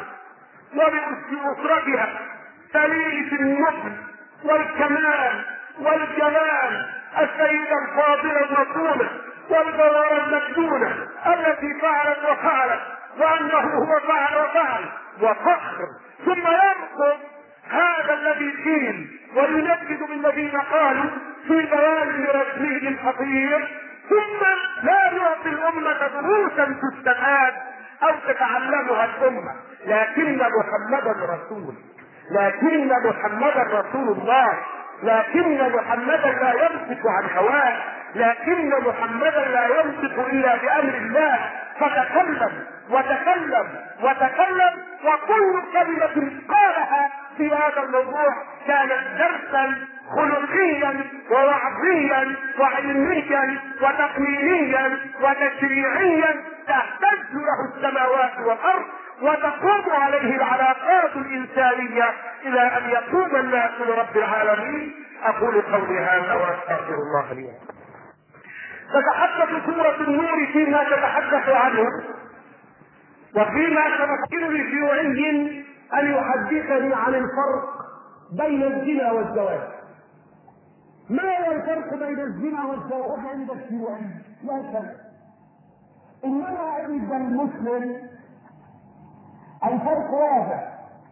وبأسرتها سليلة النبل والكمال والجلال، السيدة الفاضلة المصونة والجوارة المكنونة التي فعلت وفعلت وأنه هو فعل وفعل وفخر، ثم ينقض هذا الذي قيل وينفذ بالذين قالوا في بيان رسمه الخطير، ثم لا يعطي الأمة دروسا تستفاد أو تتعلمها الأمة، لكن محمدا رسول، لكن محمدا رسول الله، لكن محمدا لا ينطق عن هواه، لكن محمدا لا ينطق إلا بأمر الله، فتكلم وتكلم وتكلم، وكل كلمة قالها في هذا الموضوع كانت درسا خلقيا ووعظيا وعلميا وتقنينيا وتشريعيا تهتز له السماوات والارض وتقوم عليه العلاقات الانسانيه الى ان يقوم الناس لرب العالمين. اقول قولي هذا واستغفر الله لي. تتحدث سوره النور فيما تتحدث عنه وفيما تمكن لشيوعي ان يحدثني عن الفرق بين الزنا والزواج. ما هو الفرق بين الزنا والزواج عند الشيوعي؟ لا فرق، انما عند المسلم الفرق واضح،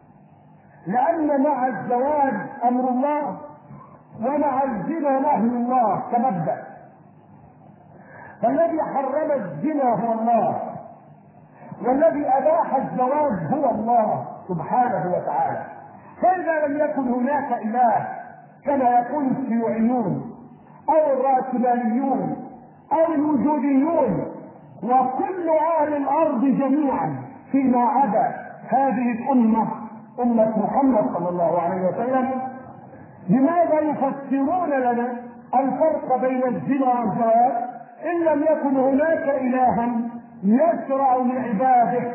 لان مع الزواج امر الله ومع الزنا نهي الله كمبدأ، فالذي حرم الزنا هو الله والذي اباح الزواج هو الله سبحانه وتعالى. فإذا لم يكن هناك إله كما يقول الشيوعيون أو الرأسماليون أو الوجوديون وكل أهل الأرض جميعا فيما عدا هذه الأمة أمة محمد صلى الله عليه وسلم، لماذا يفسرون لنا الفرق بين الزنا والزواج إن لم يكن هناك إلها يشرع لعباده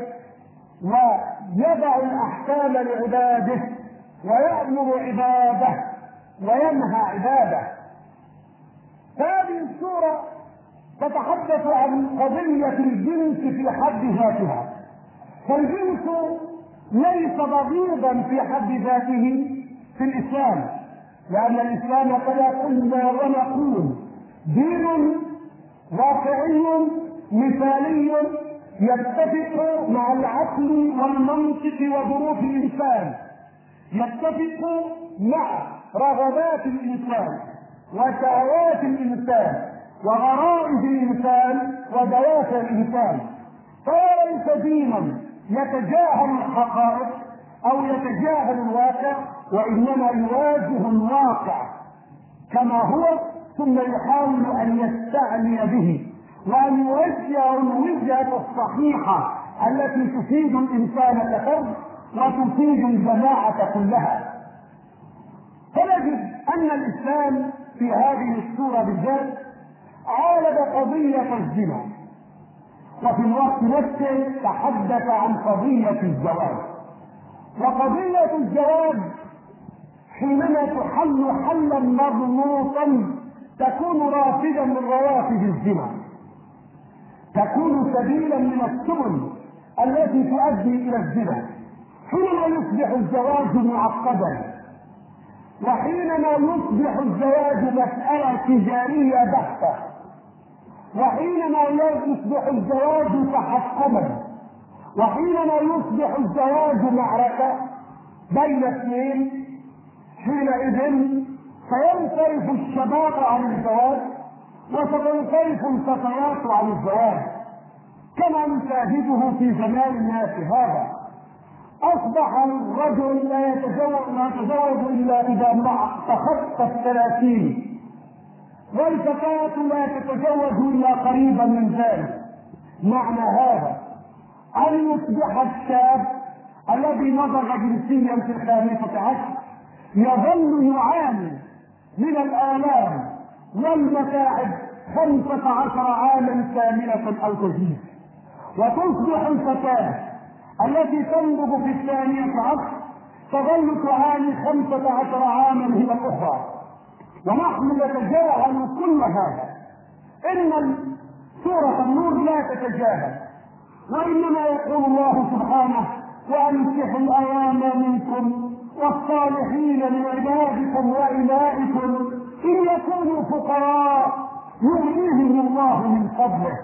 ويضع الأحكام لعباده ويأمر عباده وينهى عباده؟ هذه السورة تتحدث عن قضية الجنس في حد ذاتها، فالجنس ليس بغيضا في حد ذاته في الإسلام، لأن الإسلام كما قلنا ونقول دين واقعي مثالي يتفق مع العقل والمنطق وظروف الإنسان، يتفق مع رغبات الإنسان وشهوات الإنسان وغرائز الإنسان ودوافع الإنسان، فهو ليس دينا يتجاهل الحقائق أو يتجاهل الواقع، وإنما يواجه الواقع كما هو ثم يحاول أن يستعلي به وأن يوجه الوجهة الصحيحة التي تفيد الإنسان كفرد وتفيد الجماعة كلها. فنجد أن الإسلام في هذه السورة بالذات عالج قضية الزنا، وفي الوقت نفسه تحدث عن قضية الزواج. وقضية الزواج حينما تحل حلا مضبوطا تكون رافدا من روافد الزنا، تكون سبيلا من السبل التي تؤدي الى الزنا. حينما يصبح الزواج معقدا، وحينما يصبح الزواج مسألة تجارية بحتة، وحينما يصبح الزواج تحكما، وحينما يصبح الزواج معركة بين اثنين، حينئذ سينصرف الشباب عن الزواج وستنصرف الفتيات عن الزواج، كما نشاهده في زمان الناس هذا. اصبح الرجل لا يتزوج لا يتزوج الا اذا تخطى الثلاثين، والفتاة لا تتزوج إلا قريبا من ذلك. معنى هذا أن يصبح الشاب الذي نضج جنسيا في الخامسة عشر يظل يعاني من الآلام والمتاعب خمسة عشر عاما كاملة أو تزيد، وتصبح الفتاة التي تنضج في الثانية عشر تظل تعاني خمسة عشر عاما هي الأخرى. ونحن نتجاهل كل هذا. إن سورة النور لا تتجاهل، وإنما يقول الله سبحانه: وأنكحوا الأيام منكم والصالحين من عبادكم وإمائكم إن يكونوا فقراء يغنيهم الله من فضله.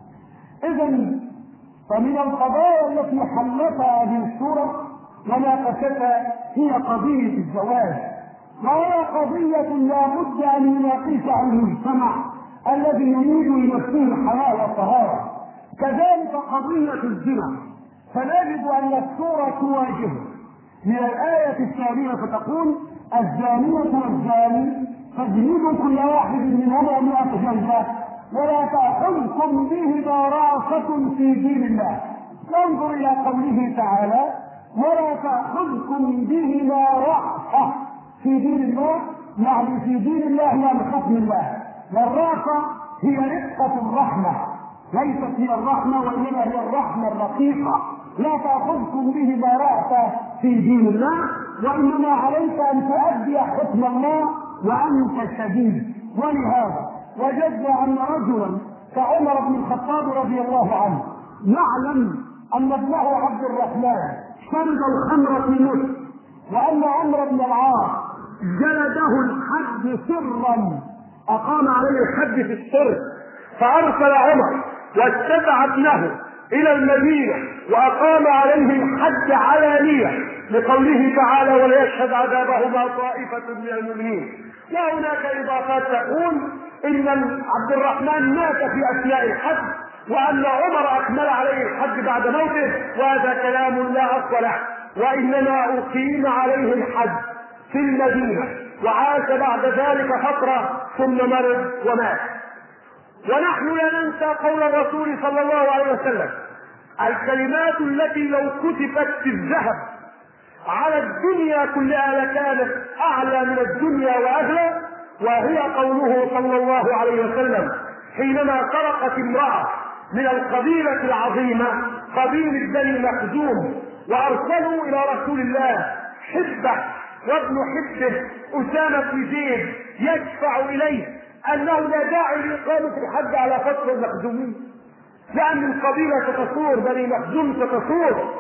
إذن فمن القضايا التي حلتها هذه السورة وناقشتها هي قضية الزواج، وهي قضية لا بد أن يناقشها المجتمع الذي يريد لنفسه الحياة والطهارة. كذلك قضية الزنا، فنجد أن السورة تواجه من الآية الثانية فتقول: الزانية والزاني فاجلدوا كل واحد منهما مئة جلدة ولا تأخذكم بهما رأفة في دين الله. ننظر إلى قوله تعالى: ولا تأخذكم بهما رأفة في دين الله، يعني في دين الله يعني حكم الله. والرأفة هي رقة الرحمة، ليست هي الرحمة وإنما هي الرحمة الرقيقة. لا تأخذكم بهما رأفة في دين الله، وإنما عليك أن تؤدي حكم الله وأنت شديد. ولهذا وجدنا أن رجلا كعمر بن الخطاب رضي الله عنه يعلم أن ابنه عبد الرحمن شرب الخمر في مصر، وأن عمرو بن العاص جلده الحد سرا، أقام عليه الحد في السر. فأرسل عمر واتبع ابنه إلى المدينة وأقام عليه الحد علانية، لقوله تعالى: وليشهد عذابهما طائفة من المؤمنين. وهناك إضافات تقول إن عبد الرحمن مات في أثناء الحد، وأن عمر أكمل عليه الحد بعد موته، وهذا كلام لا أصل له، وإنما أقيم عليه الحد في المدينة وعاش بعد ذلك فترة ثم مرض ومات. ونحن لا ننسى قول الرسول صلى الله عليه وسلم: الكلمات التي لو كتبت في الذهب على الدنيا كلها لكانت أعلى من الدنيا وأغلى، وهي قوله صلى الله عليه وسلم حينما سرقت امرأة من القبيلة العظيمة قبيلة بني مخزوم، وأرسلوا إلى رسول الله حبه وابن حبه أسامة بن زيد يدفع إليه أنه لا داعي لإقامة الحد على فتح المخزومين، لأن القبيلة ستثور، بني مخزوم ستثور.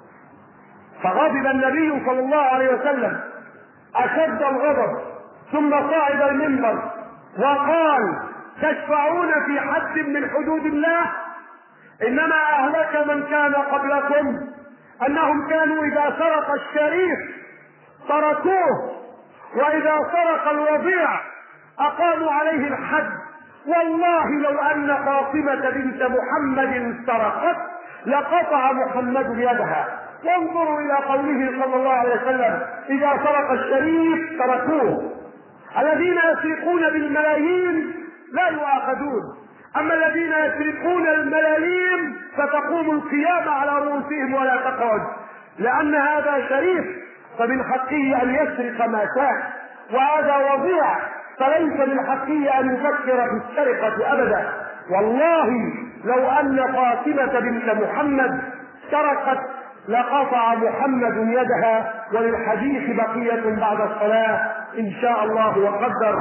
فغضب النبي صلى الله عليه وسلم أشد الغضب، ثم صعد المنبر وقال: تشفعون في حد من حدود الله؟ إنما أهلك من كان قبلكم أنهم كانوا إذا سرق الشريف تركوه، وإذا سرق الوضيع أقاموا عليه الحد. والله لو أن فاطمة بنت محمد سرقت لقطع محمد يدها. وانظروا إلى قوله صلى الله عليه وسلم: إذا سرق الشريف تركوه. الذين يسرقون بالملايين لا يؤاخذون، أما الذين يسرقون الملايين فتقوم القيامة على رؤوسهم ولا تقعد، لأن هذا شريف فمن حقه أن يسرق ما شاء، وهذا وضيع فليس من حقه أن يفكر في السرقة أبدا. والله لو أن فاطمة بنت محمد سرقت لقطع محمد يدها. وللحديث بقية بعد الصلاة إن شاء الله وقدر.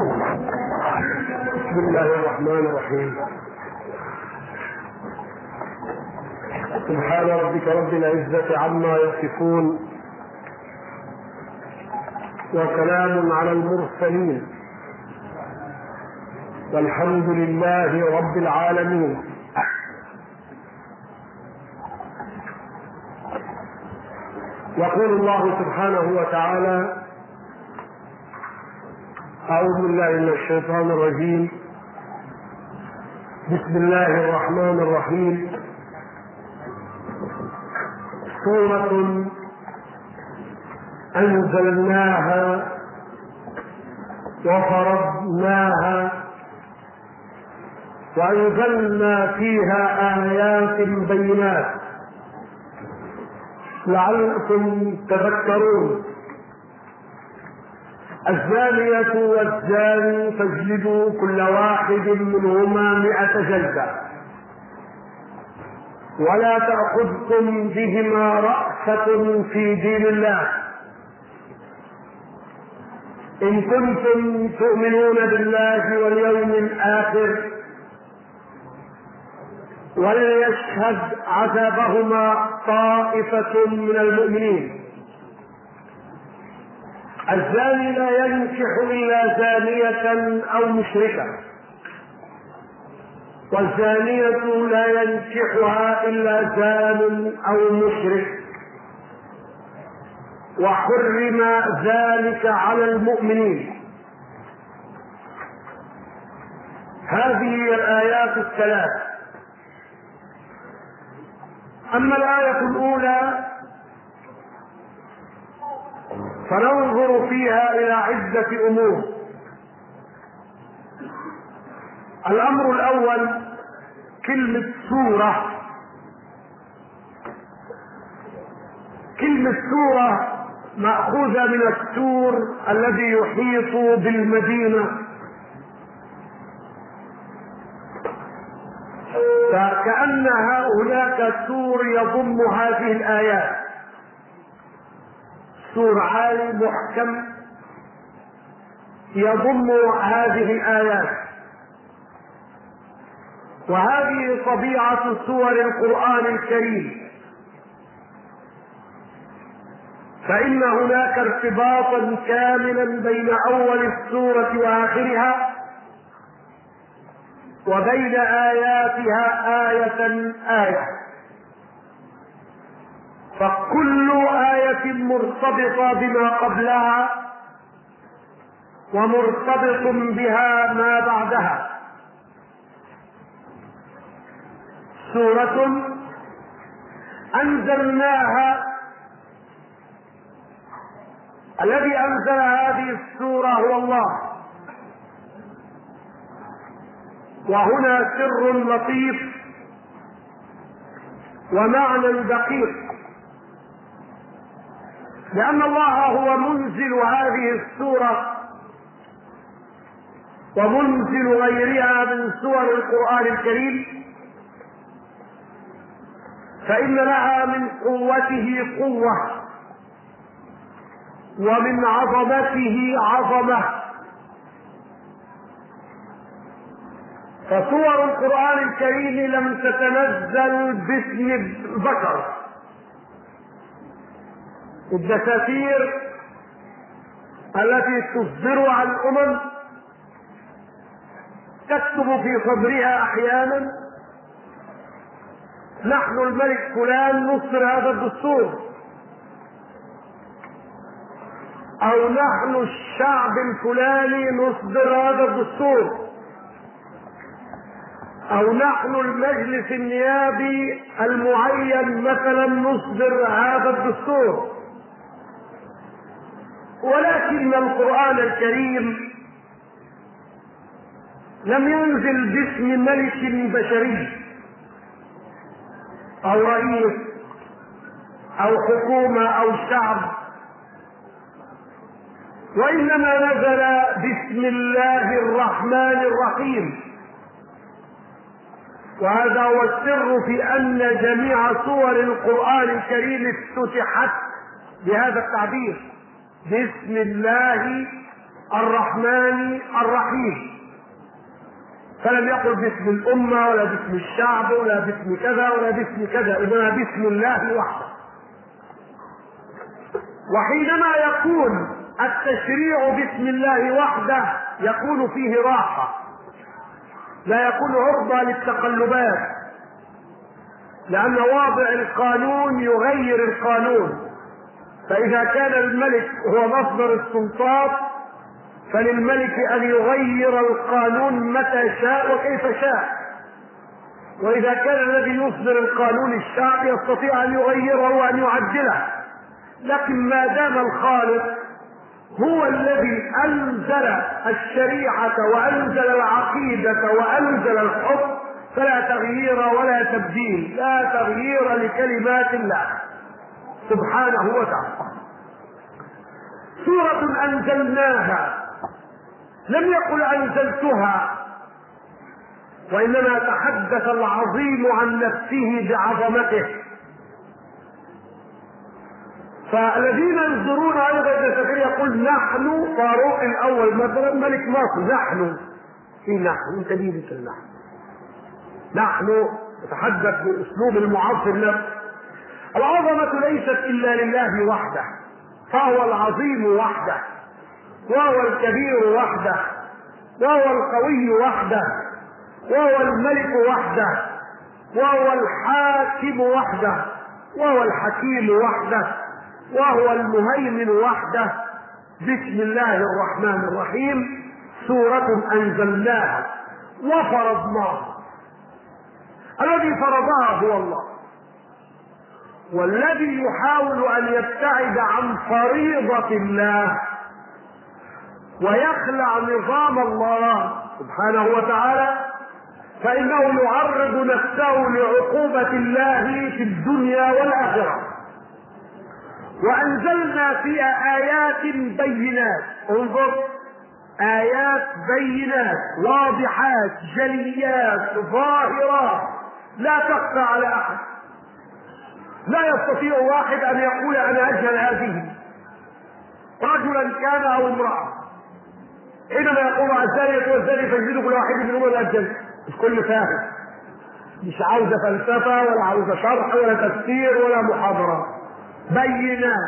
بسم الله الرحمن الرحيم. سبحان ربك رب العزة عما يصفون، وسلام على المرسلين، والحمد لله رب العالمين. يقول الله سبحانه وتعالى: أعوذ بالله من الشيطان الرجيم، بسم الله الرحمن الرحيم. سورة أنزلناها وفرضناها وأنزلنا فيها آيات بينات لعلكم تذكرون. الزانية والزاني فاجلدوا كل واحد منهما مئة جلدة ولا تأخذكم بهما رأفة في دين الله إن كنتم تؤمنون بالله واليوم الآخر وليشهد عذابهما طائفة من المؤمنين. الزاني لا ينكح إلا زانية أو مشركة، والزانية لا ينكحها إلا زان أو مشرك، وحرم ذلك على المؤمنين. هذه الآيات الثلاث. أما الآية الأولى فننظر فيها إلى عدة أمور. الأمر الأول كلمة سورة. كلمة سورة مأخوذة من السور الذي يحيط بالمدينة، فكأن هناك سور يضم هذه الآيات، سور عالي محكم يضم هذه الآيات. وهذه طبيعة سور القرآن الكريم، فإن هناك ارتباطا كاملا بين أول السورة وآخرها وبين آياتها آية آية، فكل آية مرتبطة بما قبلها ومرتبط بها ما بعدها. سورة أنزلناها، الذي أنزل هذه السورة هو الله. وهنا سر لطيف ومعنى دقيق، لأن الله هو منزل هذه السورة ومنزل غيرها من سور القرآن الكريم، فإن لها من قوته قوة ومن عظمته عظمة. فسور القرآن الكريم لم تتنزل باسم البشر. الدساتير التي تصدر عن الأمم تكتب في صدرها أحيانا نحن الملك فلان نصدر هذا الدستور، أو نحن الشعب الفلاني نصدر هذا الدستور، أو نحن المجلس النيابي المعين مثلا نصدر هذا الدستور. ولكن القرآن الكريم لم ينزل باسم ملك بشري أو رئيس أو حكومة أو شعب، وإنما نزل باسم الله الرحمن الرحيم. وهذا هو السر في أن جميع سور القرآن الكريم افتتحت بهذا التعبير: بسم الله الرحمن الرحيم. فلم يقل باسم الأمة ولا باسم الشعب ولا باسم كذا ولا باسم كذا، إنما باسم الله وحده. وحينما يكون التشريع باسم الله وحده يكون فيه راحة، لا يكون عرضة للتقلبات، لأن واضع القانون يغير القانون. فإذا كان الملك هو مصدر السلطات فللملك أن يغير القانون متى شاء وكيف شاء، وإذا كان الذي يصدر القانون الشعب يستطيع أن يغيره وأن يعدله. لكن ما دام الخالق هو الذي أنزل الشريعة وأنزل العقيدة وأنزل الحكم، فلا تغيير ولا تبديل، لا تغيير لكلمات الله سبحانه وتعالى. سورة أنزلناها، لم يقل أنزلتها، وإنما تحدث العظيم عن نفسه بعظمته. فالذين ينظرون أيضا إلى يقول نحن، فاروق الأول مثلا ملك مصر، نحن في نحن، أنت مين بتقول نحن؟ نحن نتحدث بأسلوب المعظم نفسه. العظمة ليست إلا لله وحده، فهو العظيم وحده، وهو الكبير وحده، وهو القوي وحده، وهو الملك وحده، وهو الحاكم وحده، وهو الحكيم وحده، وهو المهيمن وحده. بسم الله الرحمن الرحيم. سورة أنزلناها وفرضناها. الذي فرضها هو الله، والذي يحاول أن يبتعد عن فريضة الله ويخلع نظام الله سبحانه وتعالى فإنه يعرض نفسه لعقوبة الله في الدنيا والآخرة. وأنزلنا فيها آيات بينات، انظر، آيات بينات واضحات جليات ظاهرات لا تخفى على أحد. لا يستطيع واحد أن يقول أنا أجهل هذه، رجلا كان أو امرأة. حينما يقول الزانية والزاني فاجلدوا كل واحد منهما الجلد، مش كل فاهم، مش عاوزة فلسفة ولا عاوزة شرح ولا تفسير ولا محاضرة، بينات.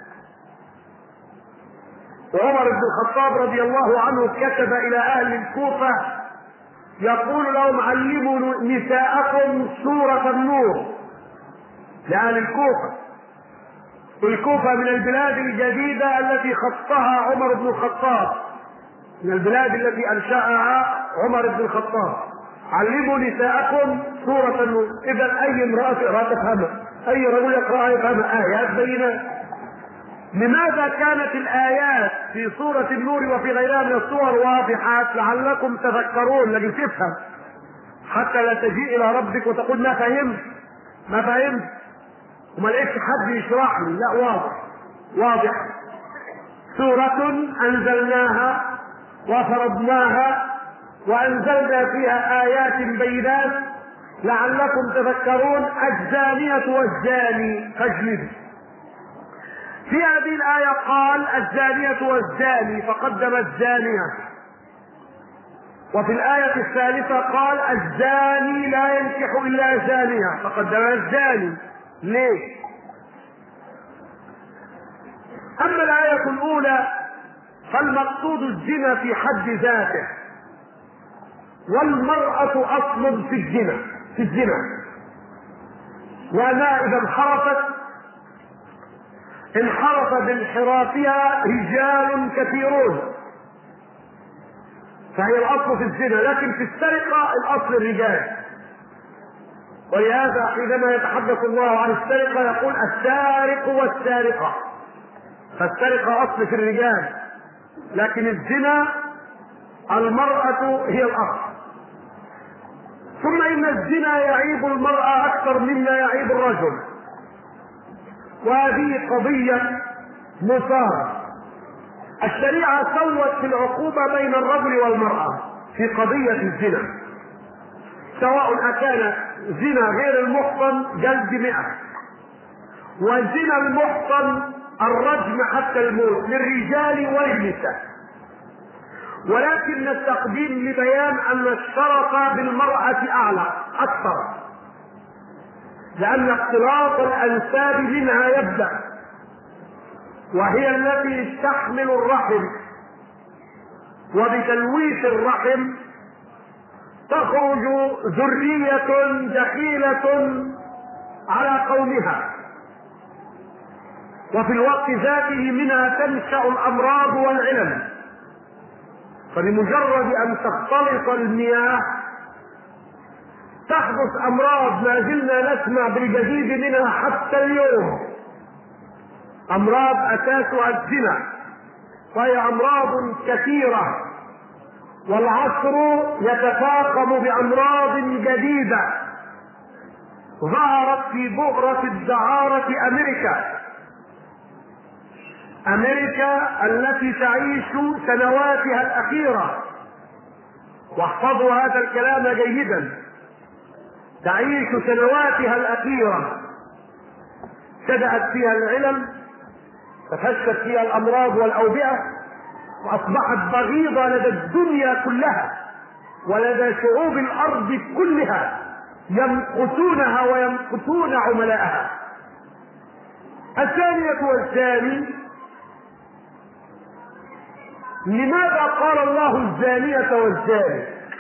وعمر بن الخطاب رضي الله عنه كتب إلى أهل الكوفة يقول لهم علموا نساءكم سورة النور، لأهل الكوفة. الكوفة من البلاد الجديدة التي خصها عمر بن الخطاب، من البلاد التي أنشأها عمر بن الخطاب. علموا نساءكم سورة النور. إذا أي امرأة تقرأ تفهمها، أي رجل يقرأها يفهمها، آيات بينات. لماذا كانت الآيات في سورة النور وفي غيرها من السور واضحات؟ لعلكم تذكرون، لكن تفهم حتى لا تجيء إلى ربك وتقول ما فهمت ما فهمت وما لقيتش حد يشرح لي. لا، واضح واضح. سورة أنزلناها وفرضناها وأنزلنا فيها آيات بينات لعلكم تذكرون. الزانية والزاني فاجلدوا. في هذه الآية قال الزانية والزاني فقدم الزانية، وفي الآية الثالثة قال الزاني لا ينكح إلا زانية فقدم الزاني. ليه؟ أما الآية الأولى فالمقصود الزنا في حد ذاته، والمرأة أصل في الزنا في الزنا وأنها إذا انحرفت انحرف بانحرافها رجال كثيرون، فهي الأصل في الزنا. لكن في السرقة الأصل الرجال، ولهذا حينما يتحدث الله عن السرقة يقول السارق والسارقة، فالسرقة أصل في الرجال، لكن الزنا المرأة هي الأصل. ثم إن الزنا يعيب المرأة أكثر مما يعيب الرجل، وهذه قضية مثار. الشريعة سوت في العقوبة بين الرجل والمرأة في قضية الزنا، سواء أكان زنا غير المحصن جلد مئة، وزنا المحصن الرجم حتى الموت للرجال والنساء. ولكن التقديم لبيان أن الشرف بالمرأة أعلى أكثر، لأن اختلاط الأنساب منها يبدأ، وهي التي تحمل الرحم، وبتلويث الرحم تخرج ذرية دخيلة على قومها، وفي الوقت ذاته منها تنشأ الأمراض والعلل. فبمجرد أن تختلط المياه تحدث أمراض ما زلنا نسمع بالجديد منها حتى اليوم، أمراض أساسها الزنا. وهي أمراض كثيرة، والعصر يتفاقم بأمراض جديدة ظهرت في بؤرة الدعارة أمريكا. أمريكا التي تعيش سنواتها الأخيرة، واحفظوا هذا الكلام جيدا، تعيش سنواتها الأخيرة، ابتدأت فيها العلل، تفشت فيها الأمراض والأوبئة، وأصبحت بغيضة لدى الدنيا كلها ولدى شعوب الأرض كلها، يمقتونها ويمقتون عملاءها. الثانية والثاني، لماذا قال الله الزانية والزاني؟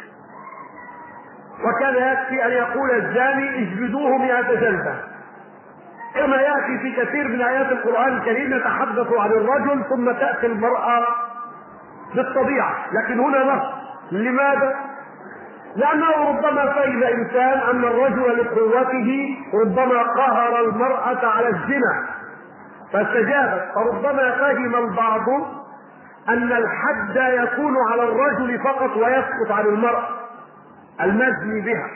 وكان يكفي أن يقول الزاني اجلدوه مئة جلدة، كما يأتي في كثير من آيات القرآن الكريم يتحدث عن الرجل ثم تأتي المرأة بالطبيعة، لكن هنا نص. لماذا؟ لأنه ربما فهم إنسان أن الرجل لقوته ربما قهر المرأة على الزنا فاستجابت، فربما فهم البعض أن الحد يكون على الرجل فقط ويسقط عن المرأة المزني بها،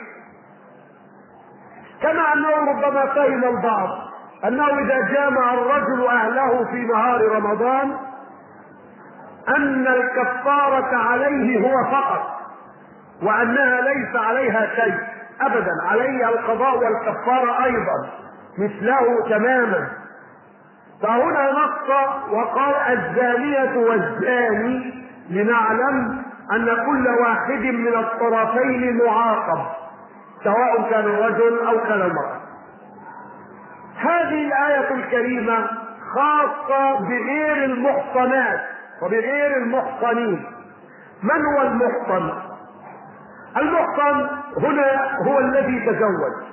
كما أنه ربما فهم البعض أنه إذا جامع الرجل أهله في نهار رمضان أن الكفارة عليه هو فقط، وأنها ليس عليها شيء أبدا، عليها القضاء والكفارة أيضا مثله تماما. فهنا نص وقال الزانية والزاني لنعلم أن كل واحد من الطرفين معاقب، سواء كان الرجل أو كان المرأة. هذه الآية الكريمة خاصة بغير المحصنات وبغير المحصنين. من هو المحصن؟ المحصن هنا هو الذي تزوج،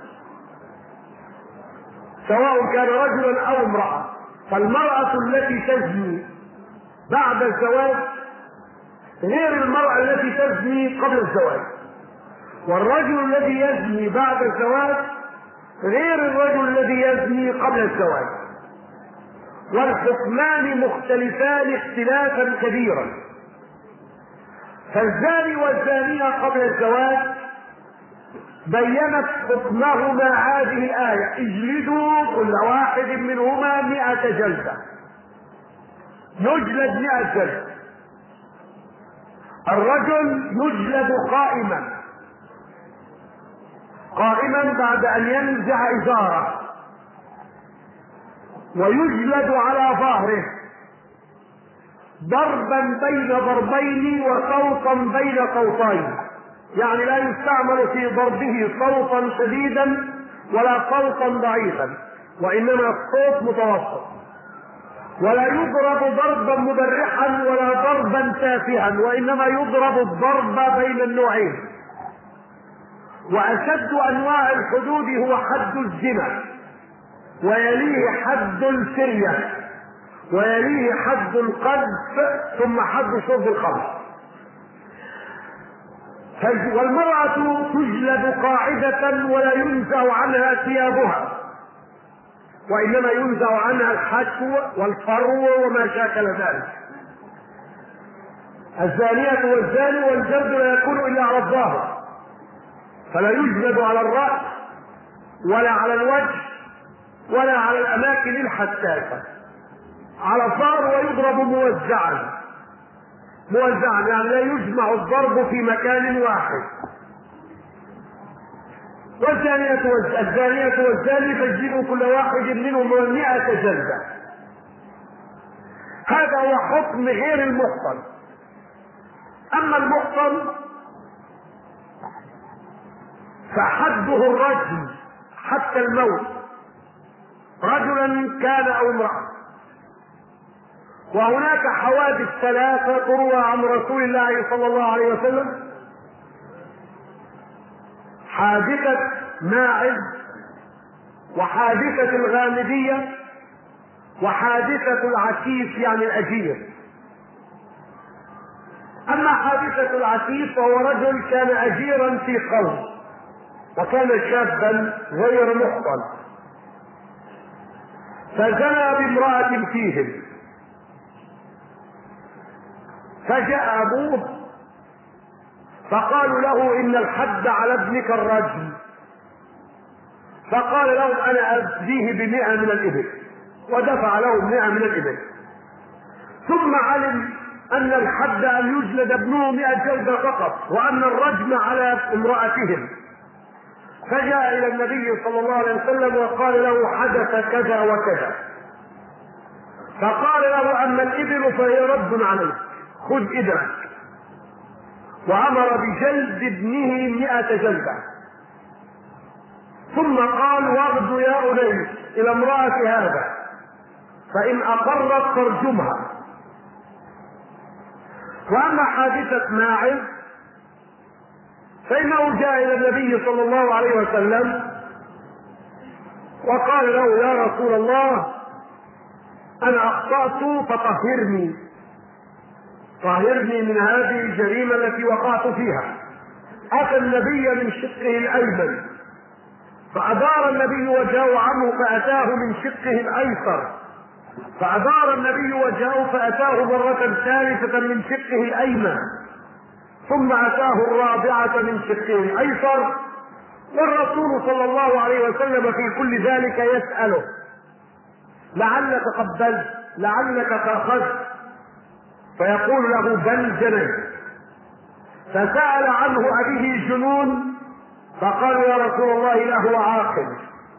سواء كان رجلا أو امرأة. فالمرأة التي تزني بعد الزواج غير المرأة التي تزني قبل الزواج، والرجل الذي يزني بعد الزواج غير الرجل الذي يزني قبل الزواج، والحكمان مختلفان اختلافا كبيرا. فالزاني والزانية قبل الزواج بينت حكمهما هذه الآية: اجلدوا كل واحد منهما مئة جلدة، يجلد مئة جلدة. الرجل يجلد قائما قائما بعد أن ينزع إزاره، ويجلد على ظهره ضربا بين ضربين وصوتا بين صوتين، يعني لا يستعمل في ضربه صوتا شديدا ولا صوتا ضعيفا، وإنما الصوت متوسط، ولا يضرب ضربا مبرحا ولا ضربا تافها، وإنما يضرب الضرب بين النوعين. وأشد أنواع الحدود هو حد الزنا، ويليه حد السرية، ويليه حد القذف، ثم حد شرب الخمر. والمرأة تجلد قاعدة ولا ينزع عنها ثيابها، وإنما ينزع عنها الحشو والفرو وما شاكل ذلك. الزانية والزاني والجلد لا يكون إلا على الظاهر، فلا يجلد على الرأس ولا على الوجه ولا على الأماكن الحساسة، على الظهر، ويضرب موزعا موزعا يعني لا يجمع الضرب في مكان واحد. والزانية الزانية والزاني فاجلدوا كل واحد منهم مئة جلدة. هذا هو حكم غير المحصن. أما المحصن فحده الرجم حتى الموت، رجلا كان أو امرأة. وهناك حوادث ثلاثة تروى عن رسول الله صلى الله عليه وسلم: حادثة ماعز، وحادثة الغامدية، وحادثة العسيف يعني الأجير. أما حادثة العسيف فهو رجل كان أجيرا في قوم، وكان شابا غير محصن، فزنى بامرأة فيهم، فجاء أبوه فقالوا له إن الحد على ابنك الرجم، فقال لهم أنا أفديه بمئة من الإبل، ودفع لهم مئة من الإبل. ثم علم أن الحد أن يجلد ابنه مئة جلدة فقط، وأن الرجم على امرأتهم. فجاء إلى النبي صلى الله عليه وسلم وقال له حدث كذا وكذا، فقال له أما الإبل فهي رد عليك، خذ إبلك. وأمر بجلد ابنه مئة جلدة. ثم قال واغدوا يا أنيس إلى امرأة هذا، فإن أقرت فارجمها. وأما حادثة ماعز فإنه جاء إلى النبي صلى الله عليه وسلم وقال له يا رسول الله أنا أخطأت فطهرني، طهرني من هذه الجريمة التي وقعت فيها. أتى النبي من شقه الأيمن فأدار النبي وجهه عنه فأتاه من شقه الأيسر، فأدار النبي وجهه فأتاه مرة ثالثة من شقه الأيمن، ثم أتاه الرابعة من شقه الأيسر. والرسول صلى الله عليه وسلم في كل ذلك يسأله لعلك قبلت، لعلك تأخذت، فيقول له بل جنيت. فسأل عنه أبيه جنون، فقال يا رسول الله له عاقل.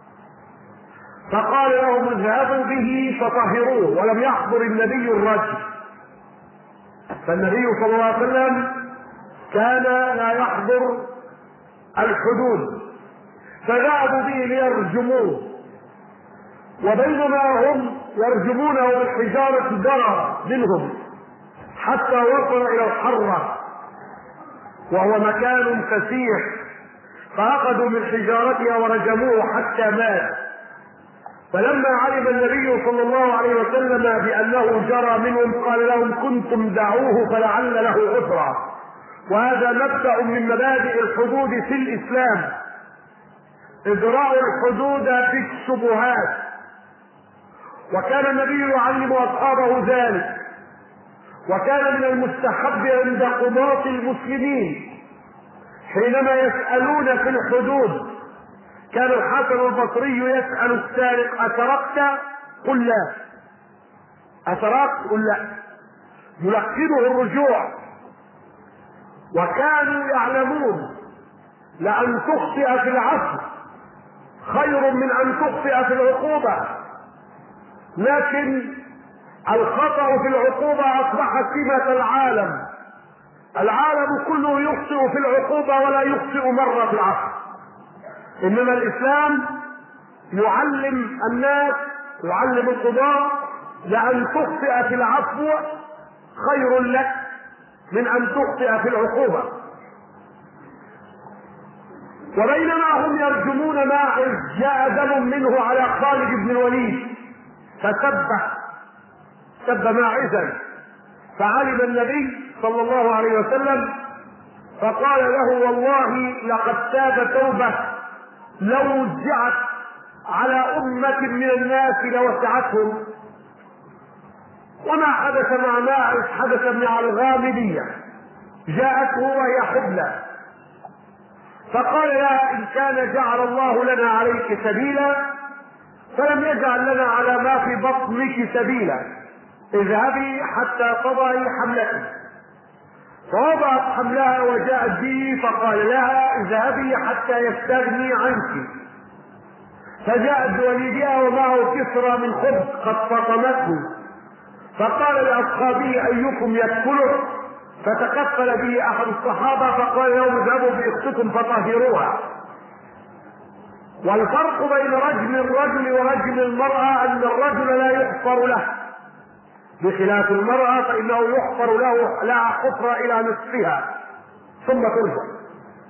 فقال لهم اذهبوا به فطهروه، ولم يحضر النبي الرجم. فالنبي صلى الله عليه وسلم كان لا يحضر الحدود، فذهبوا به ليرجموه. وبينما هم يرجمونه بالحجارة درى منهم حتى وصل إلى الحرة وهو مكان فسيح، فأخذوا من حجارتها ورجموه حتى مات. فلما علم النبي صلى الله عليه وسلم بأنه جرى منهم قال لهم كنتم دعوه فلعل له عذرا. وهذا مبدأ من مبادئ الحدود في الإسلام، إجراء الحدود في الشبهات. وكان النبي يعلم أصحابه ذلك. وكان من المستحب عند قضاة المسلمين حينما يسألون في الحدود، كان الحسن البصري يسأل السارق أسرقت؟ قل لا. أسرقت؟ قل لا. يلقنه الرجوع. وكانوا يعلمون لأن تخطئ في العفو خير من أن تخطئ في العقوبة، لكن الخطأ في العقوبة أصبح سمة العالم. العالم كله يخطئ في العقوبة ولا يخطئ مرة في العفو. إنما الإسلام يعلم الناس، يعلم القضاة لأن تخطئ في العفو خير لك من أن تخطئ في العقوبة. وبينما هم يرجمون ماعز جاء دم منه على خالد بن الوليد فسبه سب ماعزا، فعلم النبي صلى الله عليه وسلم فقال له والله لقد تاب توبة لو وزعت على أمة من الناس لوسعتهم. وما حدث مع ماعز حدث مع الغامدية، جاءته وهي حبلى فقال لها إن كان جعل الله لنا عليك سبيلا فلم يجعل لنا على ما في بطنك سبيلا، اذهبي حتى تضعي حملتك. فوضعت حملها وجاءت به فقال لها اذهبي حتى يستغني عنك. فجاءت بوليدها ومعه كسرى من خبز قد فطمته، فقال لاصحابه ايكم يدخله؟ فتكفل به احد الصحابه فقال لهم اذهبوا باختكم فطهروها. والفرق بين رجم الرجل ورجم المراه ان الرجل لا يحفر له، بخلاف المراه فانه يحفر له لها حفره الى نصفها ثم ترجم.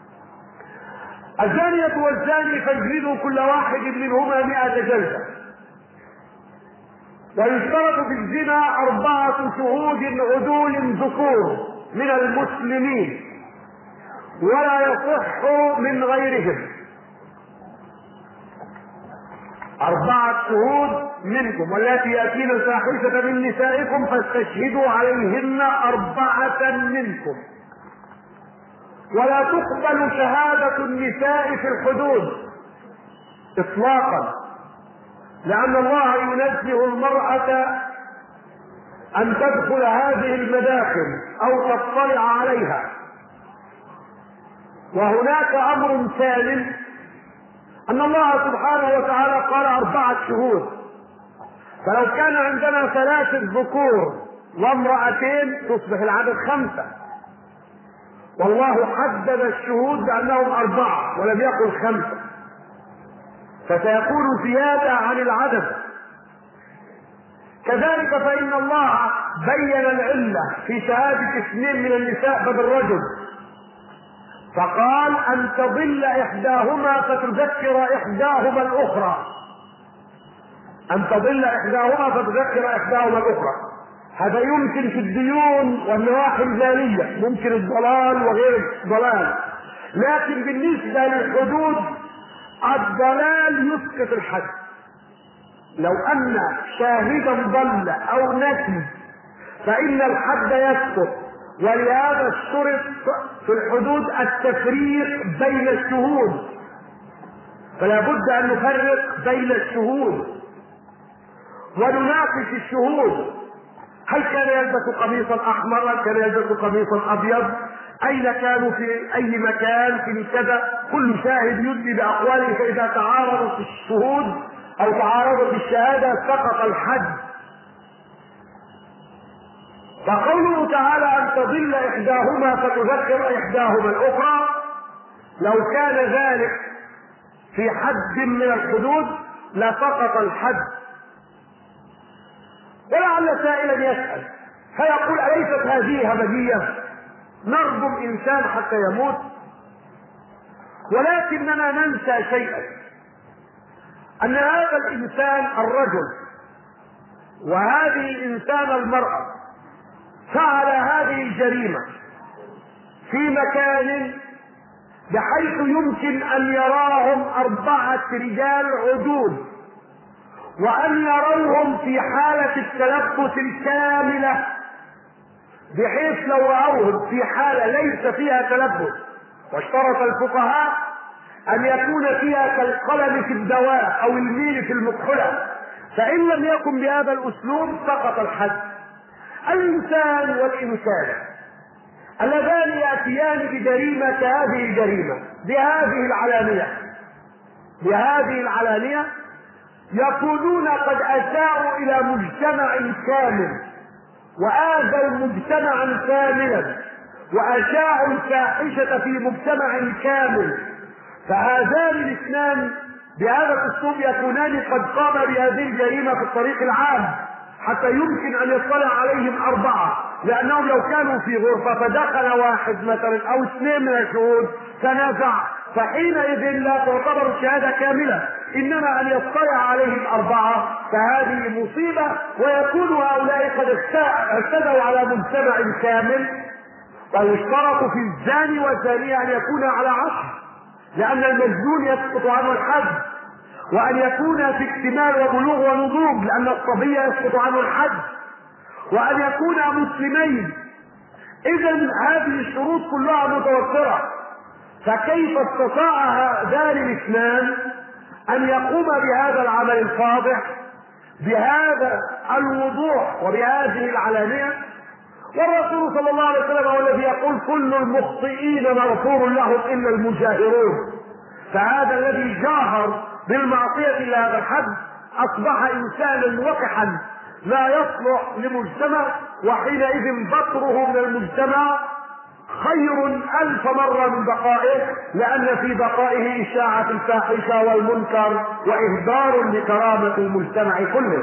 الزانيه والزاني فاجلدوا كل واحد منهما مئة جلده. ويشترط في الزنا أربعة شهود عدول ذكور من المسلمين ولا يصح من غيرهم. أربعة شهود منكم، واللاتي يأتين الفاحشة من نسائكم فاستشهدوا عليهن أربعة منكم. ولا تقبل شهادة النساء في الحدود إطلاقا، لأن الله ينزه المرأة أن تدخل هذه المداخل أو تطلع عليها. وهناك أمر ثالث، أن الله سبحانه وتعالى قال أربعة شهود، فلو كان عندنا ثلاثة ذكور وامرأتين تصبح العدد خمسة، والله حدد الشهود بأنهم أربعة ولم يقل خمسة، فسيكون زيادة عن العدد. كذلك فإن الله بين العلة في شهادة اثنين من النساء بدل الرجل، فقال أن تضل إحداهما فتذكر إحداهما الأخرى، أن تضل إحداهما فتذكر إحداهما الأخرى. هذا يمكن في الديون والنواحي المالية، ممكن الضلال وغير الضلال، لكن بالنسبة للحدود الضلال يسقط الحد. لو أن شاهدا ضل أو نسي فإن الحد يسقط، ولهذا اشترط في الحدود التفريق بين الشهود، فلا بد أن نفرق بين الشهود ونناقش الشهود. هل كان يلبس قميصا أحمرا؟ كان يلبس قميصا أبيض؟ أين كانوا؟ في أي مكان؟ في كذا. كل شاهد يدلي بأقواله، فإذا تعارضت الشهود أو تعارضت الشهادة سقط الحد. فقوله تعالى أن تضل إحداهما فتذكر إحداهما الأخرى، لو كان ذلك في حد من الحدود لسقط الحد. ولعل سائلا يسأل فيقول أليست هذه همجية؟ نرجم إنسان حتى يموت، ولكننا ننسى شيئا، أن هذا الإنسان الرجل وهذه الإنسان المرأة فعل هذه الجريمة في مكان بحيث يمكن أن يراهم أربعة رجال عدود، وأن يروهم في حالة التلبس الكاملة، بحيث لو رأوهم في حالة ليس فيها تلبس. واشترط الفقهاء أن يكون فيها كالقلم في الدواء أو الميل في المكحلة، فإن لم يكن بهذا الأسلوب سقط الحد. الإنسان والإنسان اللذان يأتيان بجريمة هذه الجريمة بهذه العلانية بهذه العلانية يكونون قد أساءوا إلى مجتمع كامل وآذوا مجتمعا كاملا وأشاعوا الفاحشة في مجتمع كامل، فهذان الاثنان بهذا الأسلوب يكونان قد قام بهذه الجريمة في الطريق العام، حتى يمكن أن يطلع عليهم أربعة، لأنهم لو كانوا في غرفة فدخل واحد مثلا أو اثنين من الشهود تنازع، فحينئذ لا تعتبر الشهادة كاملة، إنما أن يطلع عليهم أربعة فهذه مصيبة، ويكون هؤلاء قد اعتدوا على مجتمع كامل. ويشترط في الزاني والزانية أن يكون على عشر، لأن المجنون يسقط عنه الحد، وأن يكون في اكتمال وبلوغ ونضوج، لأن الصبي يسقط عنه الحد، وأن يكونا مسلمين. إذا هذه الشروط كلها متوفرة، فكيف استطاع هذان الاثنان أن يقوم بهذا العمل الفاضح بهذا الوضوح وبهذه العلانية؟ والرسول صلى الله عليه وسلم هو الذي يقول كل المخطئين مغفور لهم إلا المجاهرون. فهذا الذي جاهر بالمعصية إلى هذا الحد أصبح إنسانا وقحا لا يصلح لمجتمع، وحينئذ بطره من المجتمع خير ألف مرة من بقائه، لأن في بقائه إشاعة الفاحشة والمنكر وإهدار لكرامة المجتمع كله.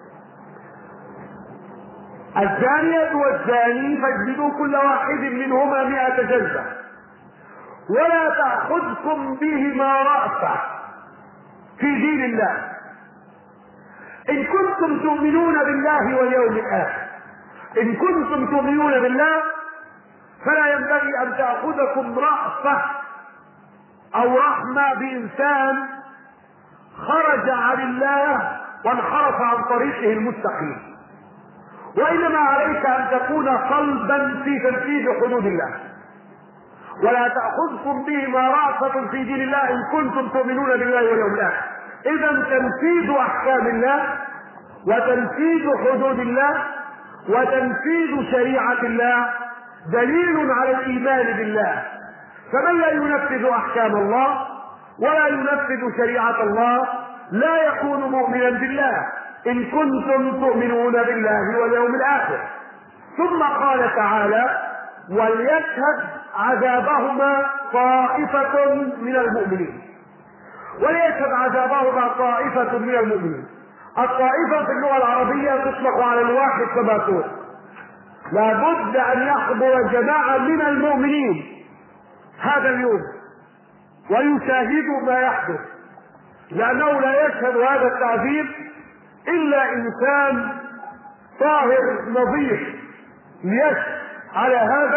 الزانية والزاني فاجلدوا كل واحد منهما مئة جلدة ولا تأخذكم بهما رأفة في دين الله إن كنتم تؤمنون بالله واليوم الآخر. إن كنتم تؤمنون بالله فلا ينبغي أن تأخذكم رأفة أو رحمة بإنسان خرج عن الله وانحرف عن طريقه المستقيم. وإنما عليك أن تكون صلبا في تنفيذ حدود الله، ولا تأخذكم بهما رأفة في دين الله إن كنتم تؤمنون بالله واليوم الآخر. إذا تنفيذ أحكام الله وتنفيذ حدود الله وتنفيذ شريعة الله دليل على الإيمان بالله. فمن لا ينفذ أحكام الله ولا ينفذ شريعة الله لا يكون مؤمنا بالله إن كنتم تؤمنون بالله واليوم الآخر. ثم قال تعالى: وليشهد عذابهما طائفة من المؤمنين. وليشهد عذابهما طائفة من المؤمنين. الطائفة في اللغة العربية تطلق على الواحد كما تقول، لابد أن يحضر جماعة من المؤمنين هذا اليوم ويشاهدوا ما يحدث، لأنه لا يشهد هذا التعذيب إلا إنسان طاهر نظيف ليشهد على هذا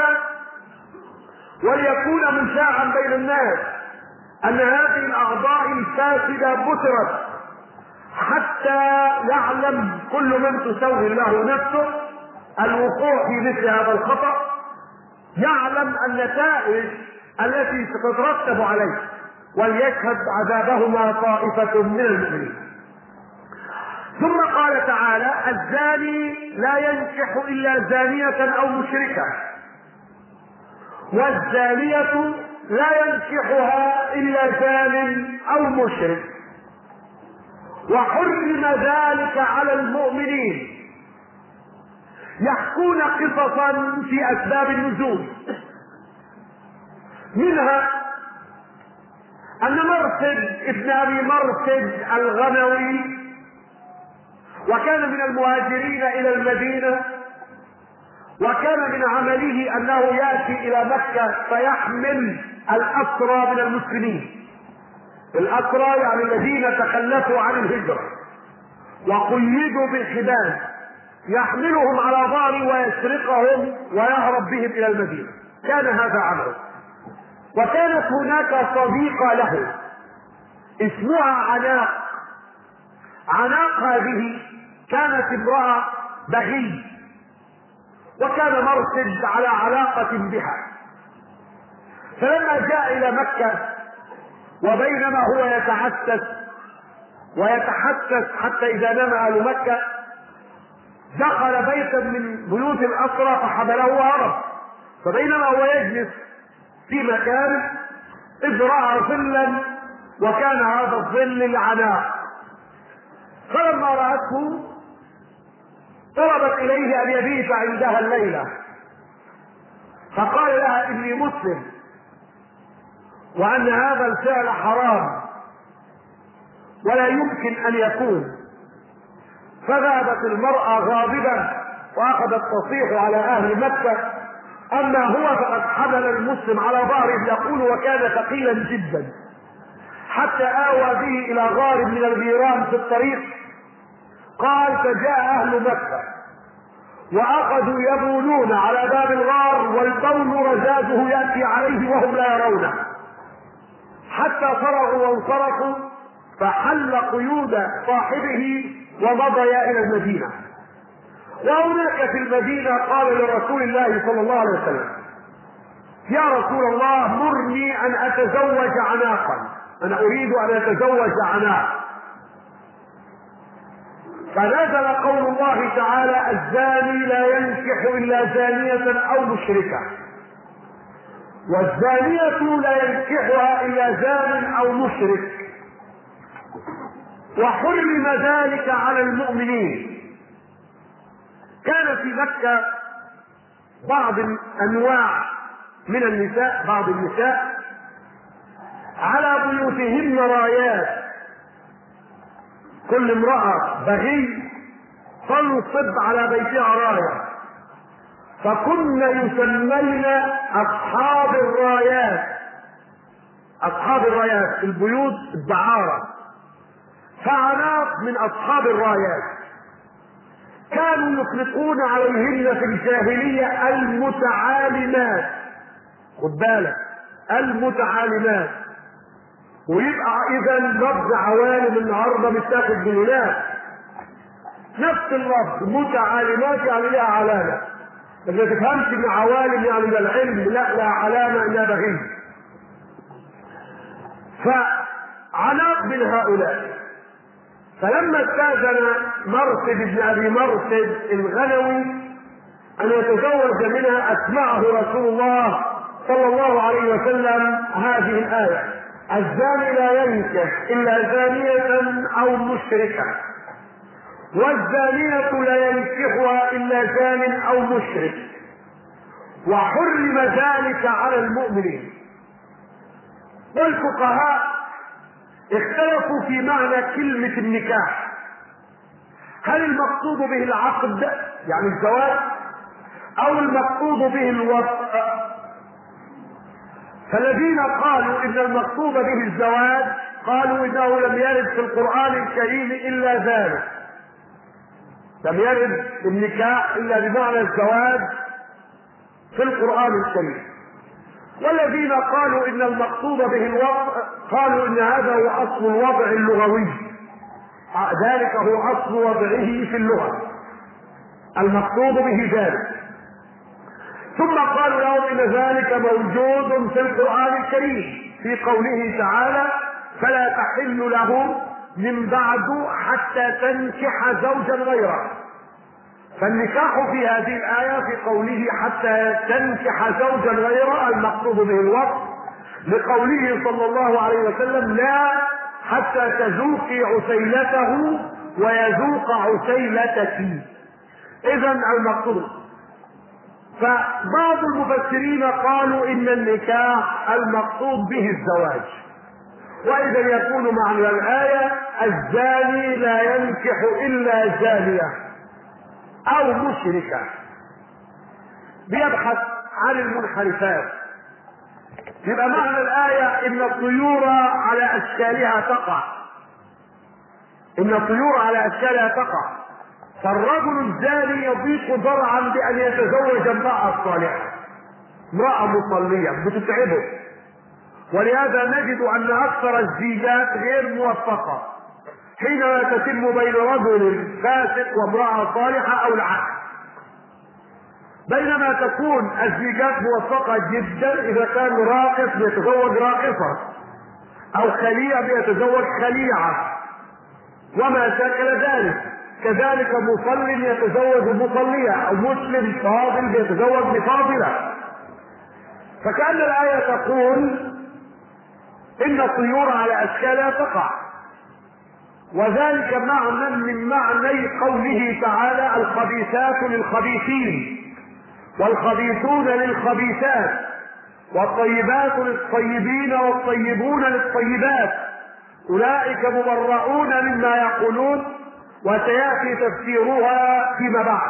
وليكون مشاعا بين الناس أن هذه الأعضاء الفاسدة بترت، حتى يعلم كل من تسوي له نفسه الوقوع في مثل هذا الخطأ، يعلم النتائج التي ستترتب عليه. وليشهد عذابهما طائفة من المؤمنين. ثم قال تعالى: الزاني لا ينكح إلا زانية أو مشركة، والزانية لا ينكحها إلا زان أو مشرك، وحرم ذلك على المؤمنين. يحكون قصصا في أسباب النزول، منها أن مرثد ابن أبي مرثد الغنوي، وكان من المهاجرين إلى المدينة، وكان من عمله أنه يأتي إلى مكة فيحمل الأسرى من المسلمين. الأسرى يعني الذين تخلفوا عن الهجرة وقيدوا بالحبال، يحملهم على ظهره ويسرقهم ويهرب بهم إلى المدينة. كان هذا عمله. وكانت هناك صديقة له اسمها عناق. عناق هذه كانت امرأة بغي، وكان مرثد على علاقة بها. فلما جاء إلى مكة وبينما هو يتحسس ويتحسس حتى إذا نام أهل مكة دخل بيتا من بيوت الأسرى فحمله وهرب. فبينما هو يجلس في مكان إذ رأى ظلا، وكان هذا الظل العناق. فلما رأته طلبت إليه أن يبيت عندها الليلة، فقال لها: إني مسلم وأن هذا الفعل حرام ولا يمكن أن يكون. فذهبت المرأة غاضبة وأخذت تصيح على أهل مكة: أما هو فقد حمل المسلم على ظهره يقول، وكان ثقيلا جدا، حتى آوى به إلى غار من الغيران في الطريق. قال: فجاء أهل مكة وأخذوا يبولون على باب الغار، والبول رزازه يأتي عليه وهم لا يرونه، حتى فرغوا وانصرفوا، فحل قيود صاحبه ومضيا إلى المدينة. وهناك في المدينة قال لرسول الله صلى الله عليه وسلم: يا رسول الله، مرني أن أتزوج عناقا، أنا أريد أن أتزوج عناق. فنزل قول الله تعالى: الزاني لا ينكح إلا زانية أو مشركة، والزانية لا ينكحها إلا زان أو مشرك، وحرم ذلك على المؤمنين. كان في مكة بعض أنواع من النساء، بعض النساء على بيوتهن رايات، كل امرأة بغي تنصب على بيتها راية، فكن يسمين أصحاب الرايات. أصحاب الرايات في البيوت الدعارة، فعناق من أصحاب الرايات. كانوا يطلقون عليهن في الجاهلية المتعالمات. خد بالك، المتعالمات. ويبقى اذا لفظ عوالم النهارده متاخد من هناك. نفس اللفظ متعالمات يعني لها علامه، ما تفهمش ان عوالم يعني من العلم، لا لها علامه انها بغي. فعناق من هؤلاء. فلما استاذن مرثد بن ابي مرثد الغنوي ان يتزوج منها اسمعه رسول الله صلى الله عليه وسلم هذه الايه: الزاني لا ينكح الا زانيه او مشركه، والزانيه لا ينكحها الا زان او مشرك، وحرم ذلك على المؤمنين. والفقهاء اختلفوا في معنى كلمة النكاح، هل المقصود به العقد يعني الزواج او المقصود به الوطء؟ فالذين قالوا ان المقصود به الزواج قالوا انه لم يرد في القرآن الكريم الا ذلك، لم يرد النكاح الا بمعنى الزواج في القرآن الكريم. والذين قالوا ان المقصود به الوضع قالوا ان هذا هو اصل الوضع اللغوي، ذلك هو اصل وضعه في اللغة، المقصود به ذلك. ثم قالوا لهم ان ذلك موجود في القرآن الكريم في قوله تعالى: فلا تحل له من بعد حتى تنكح زوجا غيره. فالنكاح في هذه الآية في قوله حتى تنكح زوجا غيره المقصود به الوقت، لقوله صلى الله عليه وسلم: لا حتى تذوقي عسيلته ويذوق عسيلتك. إذن المقصود. فبعض المفسرين قالوا إن النكاح المقصود به الزواج، وإذا يكون معنى الآية: الزاني لا ينكح إلا زانية او مشركة. بيبحث عن المنحرفات. يبقى معنى الآية ان الطيور على اشكالها تقع، ان الطيور على اشكالها تقع، فالرجل الزاني يضيق ضرعا بان يتزوج امرأة صالحة، امرأة مصلية بتتعبه. ولهذا نجد ان اكثر الزيجات غير موفقة حينما تتم بين رجل فاسق وامرأة صالحة او العكس، بينما تكون الزيجات موفقة جدا اذا كان راقص بيتزوج راقصة، او خليع بيتزوج خليعة وما شاكل ذلك. كذلك مصل يتزوج مصلية، او مسلم فاضل بيتزوج بفاضلة. فكأن الآية تقول ان الطيور على اشكالها تقع، وذلك معنى من معنى قوله تعالى: الخبيثات للخبيثين والخبيثون للخبيثات والطيبات للطيبين والطيبون للطيبات اولئك مبرؤون مما يقولون، وسياتي تفسيرها فيما بعد.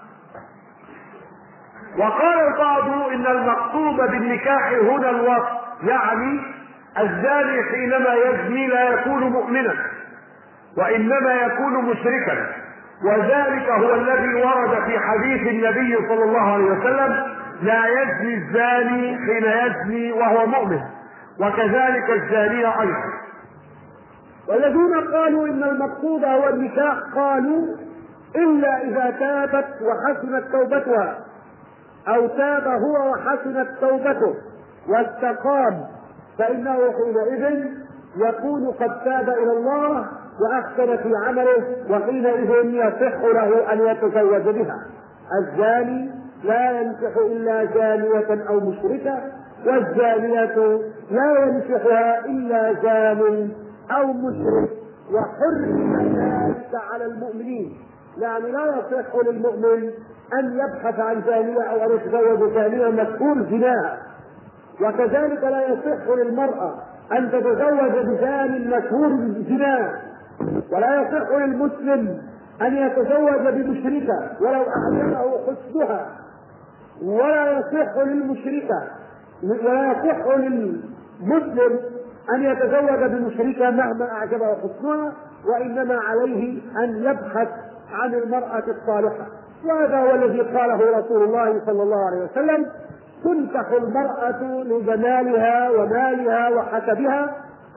وقال البعض ان المقصود بالنكاح هنا الوصف، يعني الزاني حينما يزني لا يكون مؤمنا وانما يكون مشركا، وذلك هو الذي ورد في حديث النبي صلى الله عليه وسلم: لا يزني الزاني حين يزني وهو مؤمن، وكذلك الزانية ايضا. والذين قالوا ان المقصود هو النكاح قالوا: الا اذا تابت وحسنت توبتها، او تاب هو وحسنت توبته واستقام، فانه حينئذ يكون قد تاب الى الله واحسن في عمله، وحينئذ يصح له ان يتزوج بها. الزاني لا ينكح الا زانية او مشركة، والزانية لا ينكحها الا زان او مشرك، وحرم ذلك على المؤمنين. يعني لا يصح للمؤمن ان يبحث عن زانية او ان يتزوج زانية مذكور زناها، وكذلك لا يصح للمرأة ان تتزوج بزان مشهور بالزنا، ولا يصح للمسلم ان يتزوج بمشركة ولو اعجبه حسنها، ولا يصح للمشركة ولا يصح للمسلم ان يتزوج بمشركة مهما اعجبه حسنها، وانما عليه ان يبحث عن المرأة الصالحة. وهذا هو الذي قاله رسول الله صلى الله عليه وسلم: تنكح المرأة لجمالها ومالها وحسبها،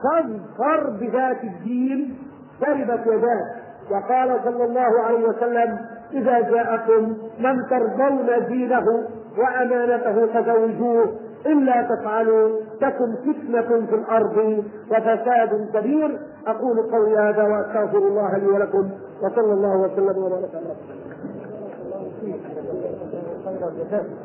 فاظفر بذات الدين تربت يداك. وقال صلى الله عليه وسلم: إذا جاءكم من ترضون دينه وأمانته فزوجوه، إلا تفعلوا تكن فتنة في الأرض وفساد كبير. أقول قولي هذا وأستغفر الله لي ولكم، وصلى الله وسلم وبارك على رسول الله.